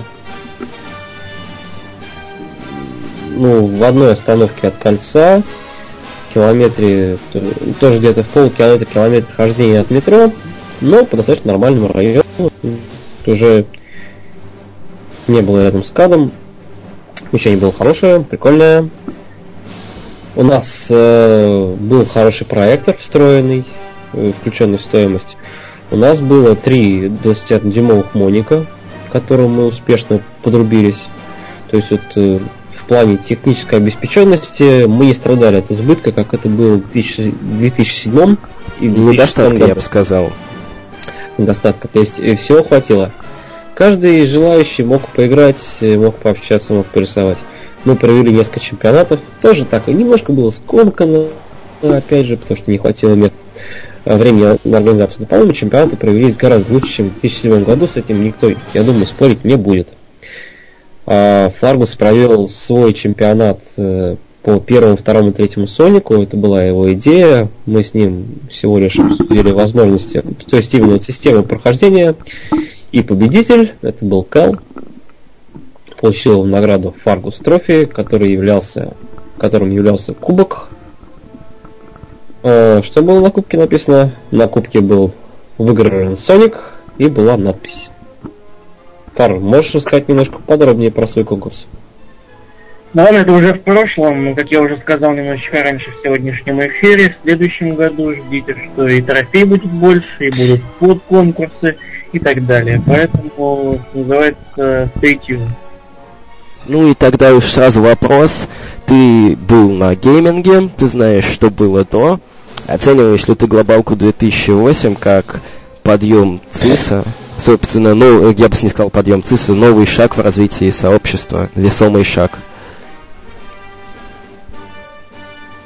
Speaker 1: в одной остановке от кольца, в километре, тоже где-то в полкилометра хождения от метро, но по достаточно нормальному району. Уже не было рядом с КАДом. Помещение было хорошее, прикольное. У нас был хороший проектор встроенный, включенный в стоимость. У нас было 3 21-дюймовых моника, к которым мы успешно подрубились. То есть вот в плане технической обеспеченности мы не страдали от избытка, как это было в 2007 и в 2006
Speaker 2: недостатка, году. Я бы сказал.
Speaker 1: Недостатка. То есть всего хватило. Каждый желающий мог поиграть, мог пообщаться, мог порисовать. Мы провели несколько чемпионатов. Тоже так, и немножко было скомкано, опять же, потому что не хватило времени на организацию. Но, по-моему, чемпионаты провелись гораздо лучше, чем в 2007 году. С этим никто, я думаю, спорить не будет. Фаргус провел свой чемпионат по 1, 2, 3 Сонику. Это была его идея. Мы с ним всего лишь обсудили возможности, то есть именно систему прохождения. И победитель, это был Кал, получил награду Фаргус Трофи, которым являлся кубок. Что было на кубке написано? На кубке был выигран Соник и была надпись. Фар, можешь рассказать немножко подробнее про свой конкурс?
Speaker 3: Да, это уже в прошлом, как я уже сказал немножечко раньше в сегодняшнем эфире. В следующем году ждите, что и трофей будет больше, и будут подконкурсы и так далее. Поэтому называется Stay Tuned.
Speaker 2: Ну и тогда уж сразу вопрос. Ты был на гейминге, ты знаешь, что было до. Оцениваешь ли ты глобалку 2008 как подъем ЦИСа? Собственно, я бы не сказал подъем ЦИСа, новый шаг в развитии сообщества, весомый шаг.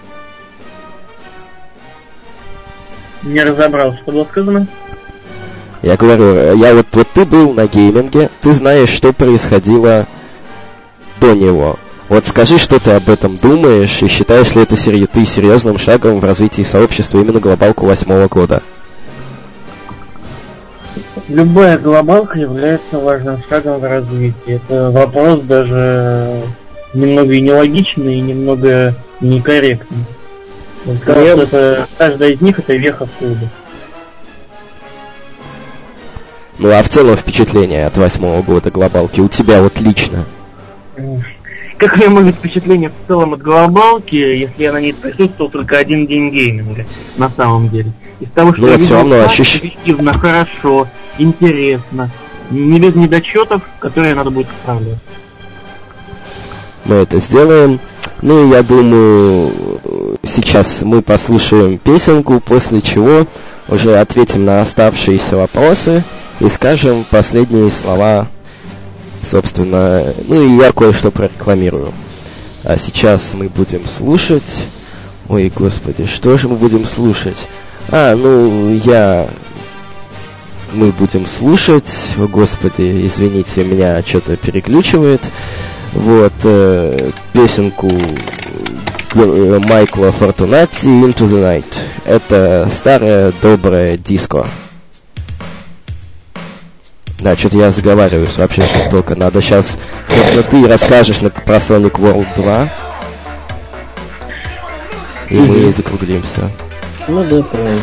Speaker 3: Не разобрал, что было сказано?
Speaker 2: Я говорю, вот ты был на гейминге, ты знаешь, что происходило до него. Вот скажи, что ты об этом думаешь, и считаешь ли это ты серьезным шагом в развитии сообщества именно глобалку 8-го года?
Speaker 3: Любая глобалка является важным шагом в развитии. Это вопрос даже немного и нелогичный, и немного некорректный. Каждая из них это веха в клубе.
Speaker 2: Ну а в целом впечатление от 8-го года глобалки у тебя вот лично?
Speaker 3: Какое может быть впечатление в целом от глобалки, если я на ней присутствовал только один день гейминга, на самом деле? Из того, что я видел, объективно, хорошо, интересно, не без недочетов, которые надо будет исправлять.
Speaker 2: Мы это сделаем. Ну и я думаю, сейчас мы послушаем песенку, после чего уже ответим на оставшиеся вопросы и скажем последние слова, собственно, ну и я кое-что прорекламирую. А сейчас мы будем слушать... Ой, господи, что же мы будем слушать? Мы будем слушать... О, господи, извините, меня что-то переключивает. Вот, песенку Майкла Фортунати «Into the Night». Это старое доброе диско. Да, что-то я заговариваюсь вообще жестоко. Надо сейчас, собственно, ты расскажешь про Sonic World 2. И мы закруглимся.
Speaker 1: Ну да, правильно.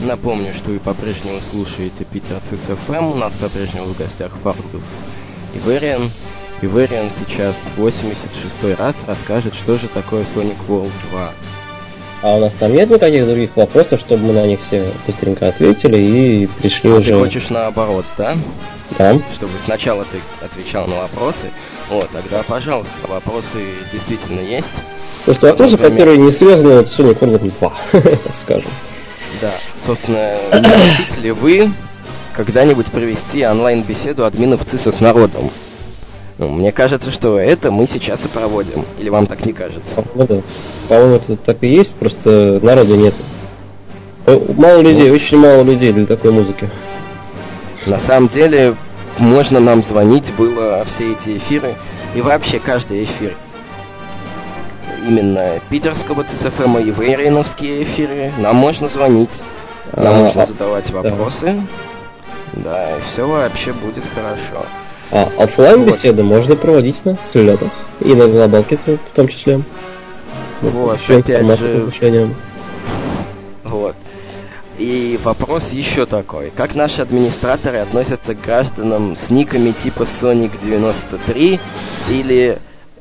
Speaker 2: Напомню, что вы по-прежнему слушаете Питер ЦСФМ. У нас по-прежнему в гостях Фаргус Ивериан. Ивериан сейчас 86-й раз расскажет, что же такое Sonic World 2.
Speaker 1: А у нас там нет никаких других вопросов, чтобы мы на них все быстренько ответили и пришли уже...
Speaker 2: Ты хочешь наоборот, да?
Speaker 1: Да.
Speaker 2: Чтобы сначала ты отвечал на вопросы. Вот, тогда, пожалуйста, вопросы действительно есть.
Speaker 1: Просто вопросы, которые не связаны с Sonic World 2, скажем.
Speaker 2: Да, собственно, не хотите ли вы когда-нибудь провести онлайн-беседу админов ЦИСа с народом? Ну, мне кажется, что это мы сейчас и проводим. Или вам так не кажется?
Speaker 1: Ну да. По-моему, это так и есть, просто народа нет. Мало людей, очень мало людей для такой музыки.
Speaker 2: На самом деле, можно нам звонить было все эти эфиры, и вообще каждый эфир. Именно питерского ЦСФМ и вейрейновские эфиры. Нам можно звонить, нам можно задавать вопросы. Да, и все вообще будет хорошо.
Speaker 1: А офлайн беседы можно проводить на слетах и на глобалке в том числе.
Speaker 2: Вот, опять же. Вот. И вопрос еще такой. Как наши администраторы относятся к гражданам с никами типа Sonic93 или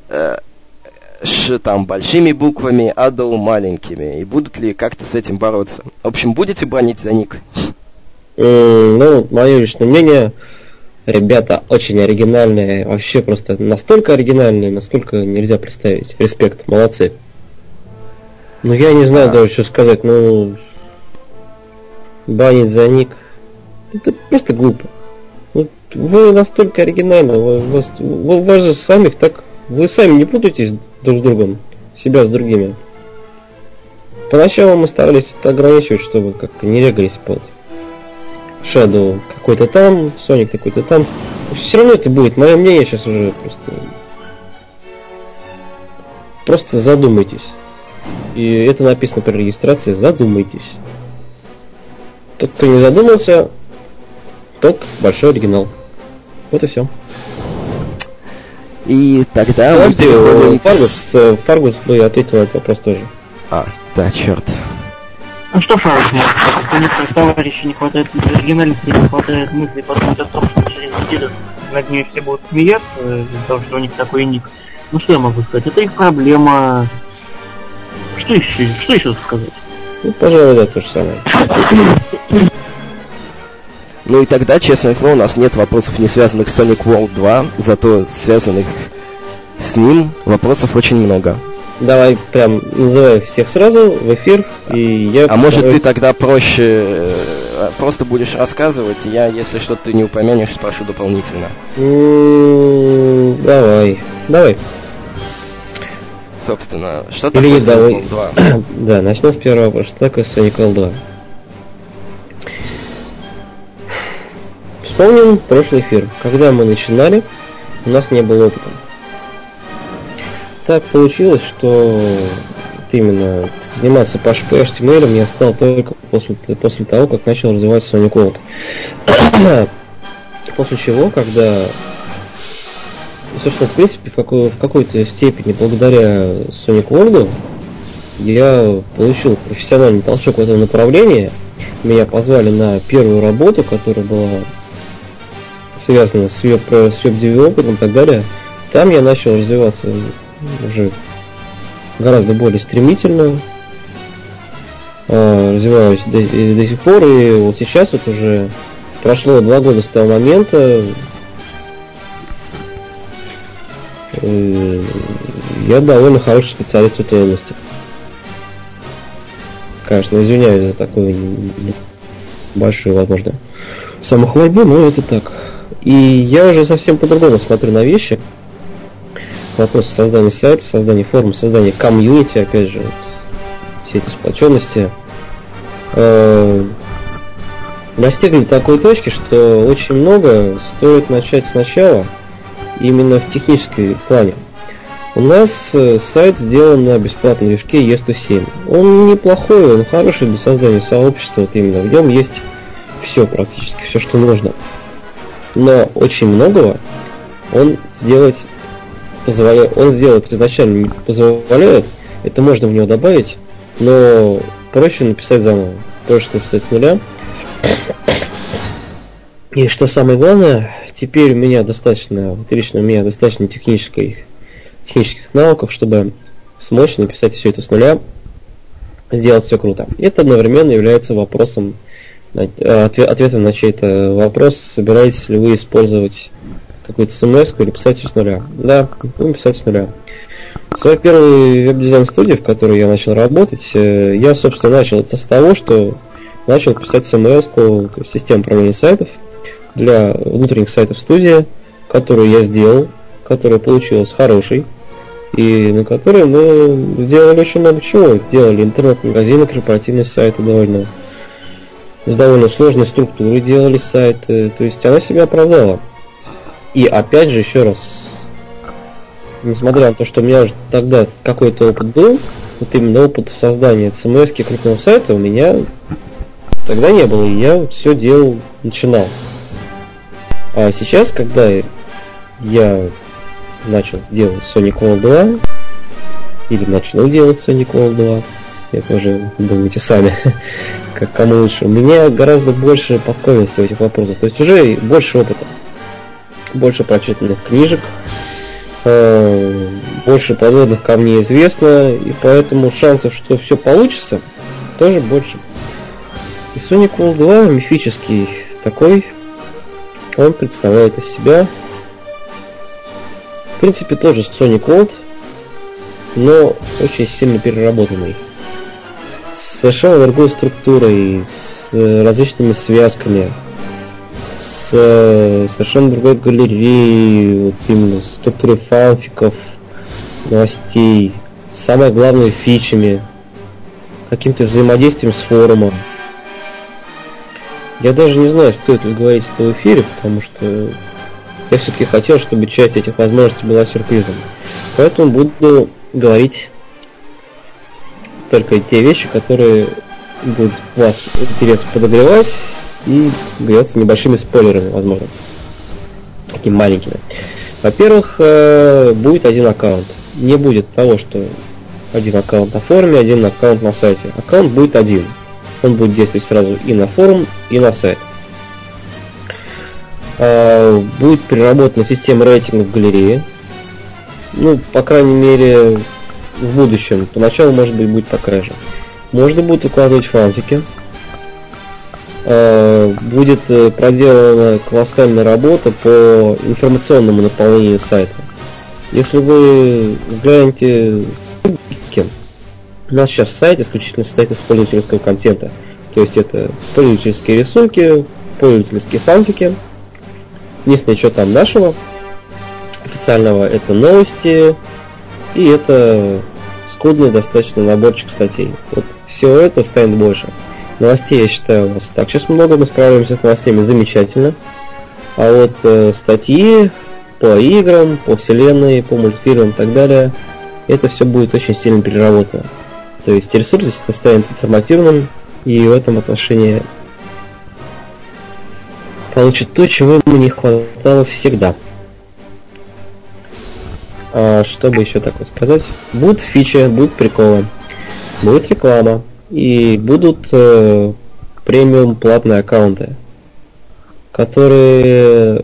Speaker 2: там большими буквами, Adol маленькими? И будут ли как-то с этим бороться? В общем, будете банить за ник?
Speaker 1: Ну, мое личное мнение, ребята очень оригинальные, вообще просто настолько оригинальные, насколько нельзя представить. Респект, молодцы. Ну, я не знаю даже, что сказать, банить за ник, это просто глупо. Вот вы настолько оригинальны, вы же самих так, вы сами не путаетесь друг с другом, себя с другими. Поначалу мы старались это ограничивать, чтобы как-то не регались под Shadow какой-то там, Sonic какой-то там. Все равно это будет, мое мнение сейчас уже просто задумайтесь. И это написано при регистрации, задумайтесь. Тот, кто не задумался, тот большой оригинал. Вот и все.
Speaker 2: И тогда мы переходим
Speaker 1: Фаргус бы ответил на этот вопрос тоже.
Speaker 2: Да, черт.
Speaker 3: Ну что, Фаргус, у некоторых товарищей не хватает оригинальности, не хватает мысли подумать о том, что через неделю над ней все будут смеяться из-за того, что у них такой ник. Ну что я могу сказать? Это их проблема. Что еще сказать?
Speaker 1: Ну, пожалуй, да, то же самое.
Speaker 2: Ну и тогда, честное слово, у нас нет вопросов, не связанных с Sonic World 2, зато связанных с ним вопросов очень много.
Speaker 1: Давай прям называй всех сразу в эфир, и я...
Speaker 2: А может ты тогда проще просто будешь рассказывать, и я, если что-то ты не упомянешь, спрошу дополнительно.
Speaker 1: Давай.
Speaker 2: Собственно, что такое Sonic World 2?
Speaker 1: Да, начнем с первого вопроса. Что такое Sonic World 2? Вспомним прошлый эфир. Когда мы начинали, у нас не было опыта. Так получилось, что именно заниматься по HTML я стал только после того, как начал развиваться Sonic World. После чего, когда, собственно, в принципе, в какой-то степени благодаря Sonic World я получил профессиональный толчок в этом направлении. Меня позвали на первую работу, которая была связана с веб-девелопментом и так далее. Там я начал развиваться уже гораздо более стремительно. Развиваюсь до сих пор, и вот сейчас вот уже прошло 2 года с того момента. Я довольно хороший специалист в этой области. Конечно, извиняюсь за такую большую, возможно, самохвальбу, но это так. И я уже совсем по-другому смотрю на вещи. Вопрос создания сайта, создания форума, создания комьюнити, опять же, вот, все эти сплоченности достигли такой точки, что очень много стоит начать сначала, именно в технической плане. У нас сайт сделан на бесплатном движке ES107. Он неплохой, он хороший для создания сообщества, вот именно в нем есть все, практически все, что нужно. Но очень многого он сделать изначально не позволяет, это можно в него добавить, но проще написать заново. проще написать с нуля. И что самое главное, теперь у меня достаточно технических навыков, чтобы смочь написать все это с нуля, сделать все круто. Это одновременно является ответом на чей-то вопрос, собираетесь ли вы использовать какую-то смс или писать все с нуля. Да, будем писать с нуля. Свой первый веб-дизайн-студию, в которой я начал работать, я, собственно, начал это с того, что начал писать смс-ку, то есть систему управления сайтов, для внутренних сайтов студии, которую я сделал, которая получилась хорошей, и на которой мы сделали очень много чего. Делали интернет-магазины, корпоративные сайты с довольно сложной структурой делали сайты, то есть она себя оправдала. И опять же, еще раз, несмотря на то, что у меня уже тогда какой-то опыт был, вот именно опыт создания CMS-ки крупного сайта у меня тогда не было, и я все делал, начинал. А сейчас, когда я начал делать Sonic Wall 2, или начну делать Sonic Wall 2, это уже думайте сами, как кому лучше, у меня гораздо больше подковенности в этих вопросах, то есть уже больше опыта, больше прочитанных книжек, больше подводных камней известно, и поэтому шансов, что все получится, тоже больше. И Sonic Wall 2 мифический такой, он представляет из себя, в принципе, тоже Sonic World, но очень сильно переработанный, с совершенно другой структурой, с различными связками, с совершенно другой галереей, вот именно с структурой фанфиков, новостей, самое главное фичами, каким-то взаимодействием с форумом. Я даже не знаю, стоит ли говорить это в эфире, потому что я все-таки хотел, чтобы часть этих возможностей была сюрпризом. Поэтому буду говорить только те вещи, которые будут вас интерес подогревать и являются небольшими спойлерами, возможно. Такими маленькими. Во-первых, будет один аккаунт. Не будет того, что один аккаунт на форуме, один аккаунт на сайте. Аккаунт будет один. Он будет действовать сразу и на форум, и на сайт. Будет переработана система рейтингов в галерее. Ну, по крайней мере, в будущем. Поначалу, может быть, будет такая же. Можно будет укладывать фанфики. Будет проделана колоссальная работа по информационному наполнению сайта. Если вы глянете, у нас сейчас сайт исключительно состоит из пользовательского контента. То есть это пользовательские рисунки, пользовательские фанфики. Единственное, что там нашего официального, это новости и это скудный достаточно наборчик статей. Вот всего этого станет больше. Новостей, я считаю, у нас так сейчас много, мы справляемся с новостями замечательно. А вот статьи по играм, по вселенной, по мультфильмам и так далее, это все будет очень сильно переработано. То есть ресурс действительно станет информативным, и в этом отношении получит то, чего ему не хватало всегда. Что бы еще такое сказать? Будут фичи, будут приколы, будет реклама, и будут премиум платные аккаунты, которые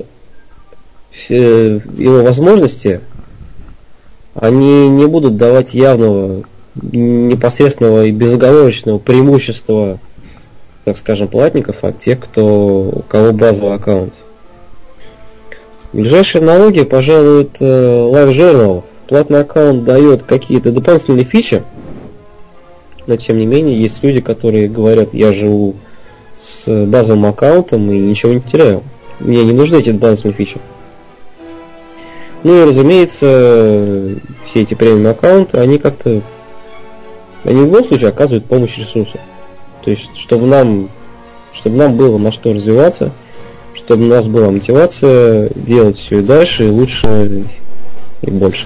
Speaker 1: его возможности, они не будут давать явного, непосредственного и безоговорочного преимущества, так скажем, платников от тех, у кого базовый аккаунт. Ближайшие налоги, пожалуй, это Live Journal. Платный аккаунт дает какие-то дополнительные фичи, но тем не менее есть люди, которые говорят: я живу с базовым аккаунтом и ничего не теряю. Мне не нужны эти дополнительные фичи. Ну и разумеется, все эти премиум аккаунты, они в любом случае оказывают помощь ресурсу. То есть, чтобы нам было на что развиваться, чтобы у нас была мотивация делать все и дальше, и лучше, и больше.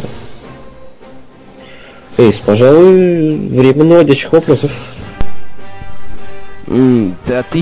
Speaker 1: Пожалуй, время наводящих вопросов.
Speaker 2: Да ты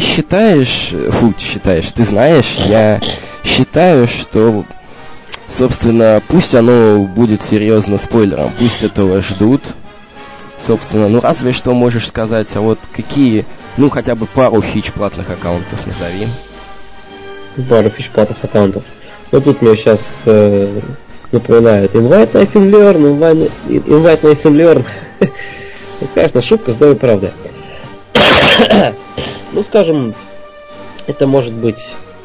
Speaker 2: ты знаешь, я считаю, что, собственно, пусть оно будет серьезно спойлером, пусть этого ждут. Собственно, разве что можешь сказать, а вот какие Ну, хотя бы пару фич платных аккаунтов назови.
Speaker 1: Пару фич платных аккаунтов. Ну, тут мне сейчас напоминают Invite Knife and Learn, Invite Knife and Learn. Конечно, шутка, здоровая правда. Ну, скажем, это может быть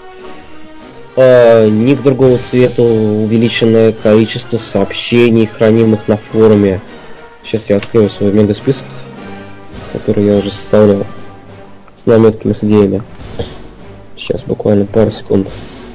Speaker 1: ник другого цвета, увеличенное количество сообщений, хранимых на форуме. Сейчас я открою свой мегасписок, который я уже составлял с наметками, с идеями. Сейчас буквально пару секунд.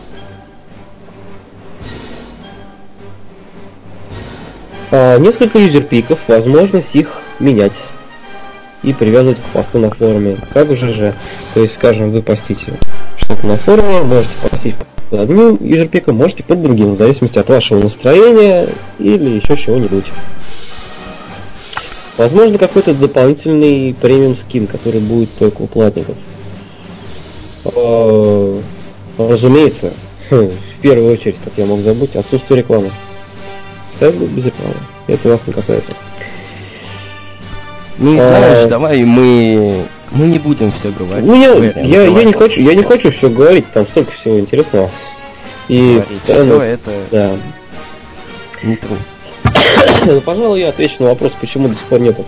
Speaker 1: Несколько юзерпиков, возможность их менять и привязывать к посту на форуме, как же. То есть, скажем, вы постите что-то на форуме, можете постить под одним юзерпиком, можете под другим, в зависимости от вашего настроения или еще чего-нибудь. Возможно, какой-то дополнительный премиум скин, который будет только у платников. Разумеется, в первую очередь, как я мог забыть, отсутствие рекламы. Сайт будет без рекламы. Это вас не касается.
Speaker 2: Ну, знаешь, давай мы не будем все говорить.
Speaker 1: Ну, я не хочу все говорить, там столько всего интересного. И
Speaker 2: все это
Speaker 1: да.
Speaker 2: Не трудно.
Speaker 1: Ну, пожалуй, я отвечу на вопрос, почему до сих пор нету.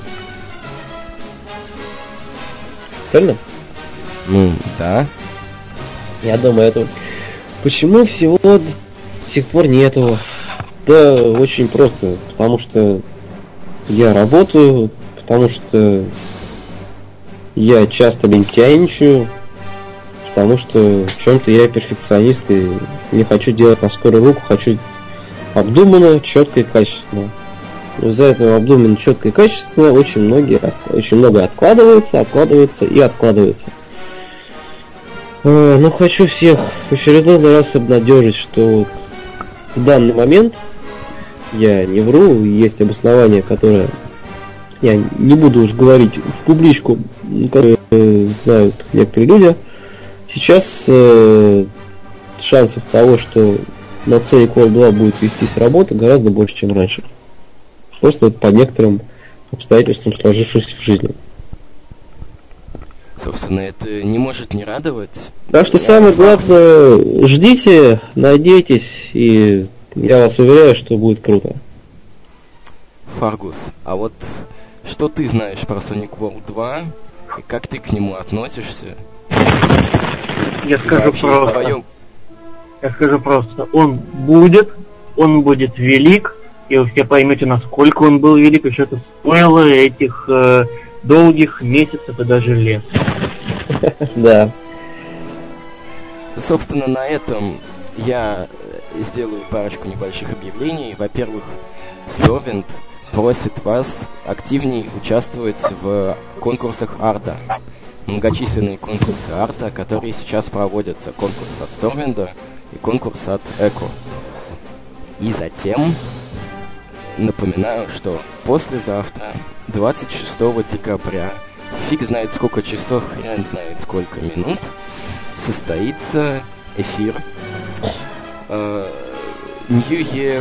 Speaker 1: Правильно?
Speaker 2: Ну, да.
Speaker 1: Я думаю, это... Почему всего до сих пор нету? Да, очень просто. Потому что я работаю, потому что я часто лентяйничаю, потому что в чем-то я перфекционист и не хочу делать на скорую руку, хочу обдуманно, четко и качественно. Но из-за этого обдуманно, четко и качественно очень много откладывается. Но хочу всех в очередной раз обнадежить, что в данный момент я не вру, есть обоснование, которое я не буду уж говорить в публичку, которые знают некоторые люди. Сейчас шансов того, что на Sonic World 2 будет вестись работа, гораздо больше, чем раньше. Просто по некоторым обстоятельствам, сложившимся в жизни.
Speaker 2: Собственно, это не может не радовать.
Speaker 1: Так что самое главное, ждите, надейтесь, и я вас уверяю, что будет круто.
Speaker 2: Фаргус, а вот что ты знаешь про Sonic World 2 и как ты к нему относишься?
Speaker 3: Я скажу просто, он будет велик, и вы все поймете, насколько он был велик, и что это стоило этих долгих месяцев и даже лет.
Speaker 1: Да.
Speaker 2: Собственно, на этом я сделаю парочку небольших объявлений. Во-первых, Stormwind просит вас активнее участвовать в конкурсах арта. Многочисленные конкурсы арта, которые сейчас проводятся. Конкурс от Stormwind и конкурс от Echo. И затем напоминаю, что послезавтра, 26 декабря, фиг знает сколько часов, хрен знает сколько минут, состоится эфир New Year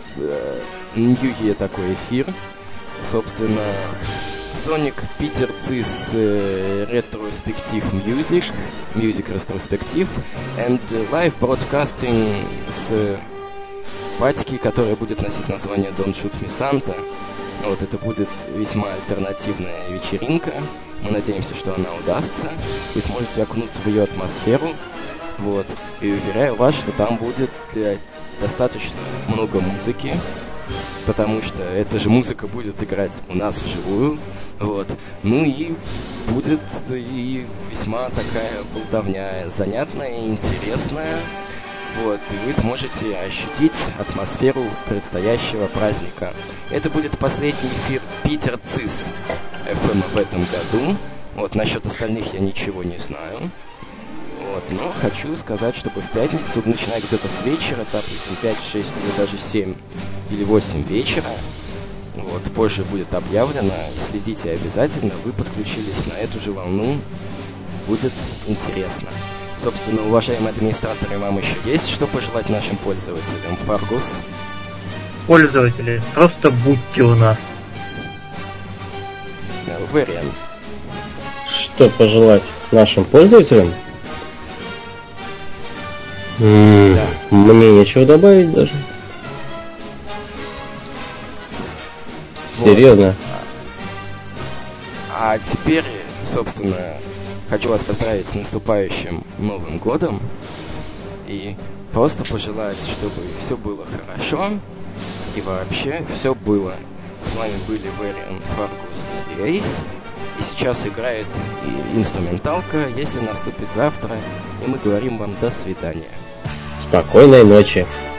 Speaker 2: такой эфир. Собственно, Sonic Peter Cis Retrospective Music Retrospective and Live Broadcasting с патики, которая будет носить название Don't Shoot Me Santa. Вот это будет весьма альтернативная вечеринка. Мы надеемся, что она удастся. Вы сможете окунуться в ее атмосферу. Вот. И уверяю вас, что там будет достаточно много музыки, потому что эта же музыка будет играть у нас вживую. Вот. Ну и будет и весьма такая болтовня занятная и интересная. Вот, и вы сможете ощутить атмосферу предстоящего праздника. Это будет последний эфир Питер Цис FM в этом году. Вот, насчет остальных я ничего не знаю. Вот, но хочу сказать, чтобы в пятницу, начиная где-то с вечера, допустим, 5, 6 или даже 7 или 8 вечера, вот, позже будет объявлено, и следите обязательно, вы подключились на эту же волну, будет интересно. Собственно, уважаемые администраторы, вам еще есть что пожелать нашим пользователям? Фаргус?
Speaker 3: Пользователи, просто будьте у нас.
Speaker 2: Вариант.
Speaker 1: что пожелать нашим пользователям? Да. Мне нечего добавить даже. Вот. Серьезно.
Speaker 2: А теперь, собственно, хочу вас поздравить с наступающим Новым годом и просто пожелать, чтобы все было хорошо и вообще все было. С вами были Вэриан, Фаргус и Эйс. И сейчас играет инструменталка, если наступит завтра, и мы говорим вам до свидания.
Speaker 1: Спокойной ночи.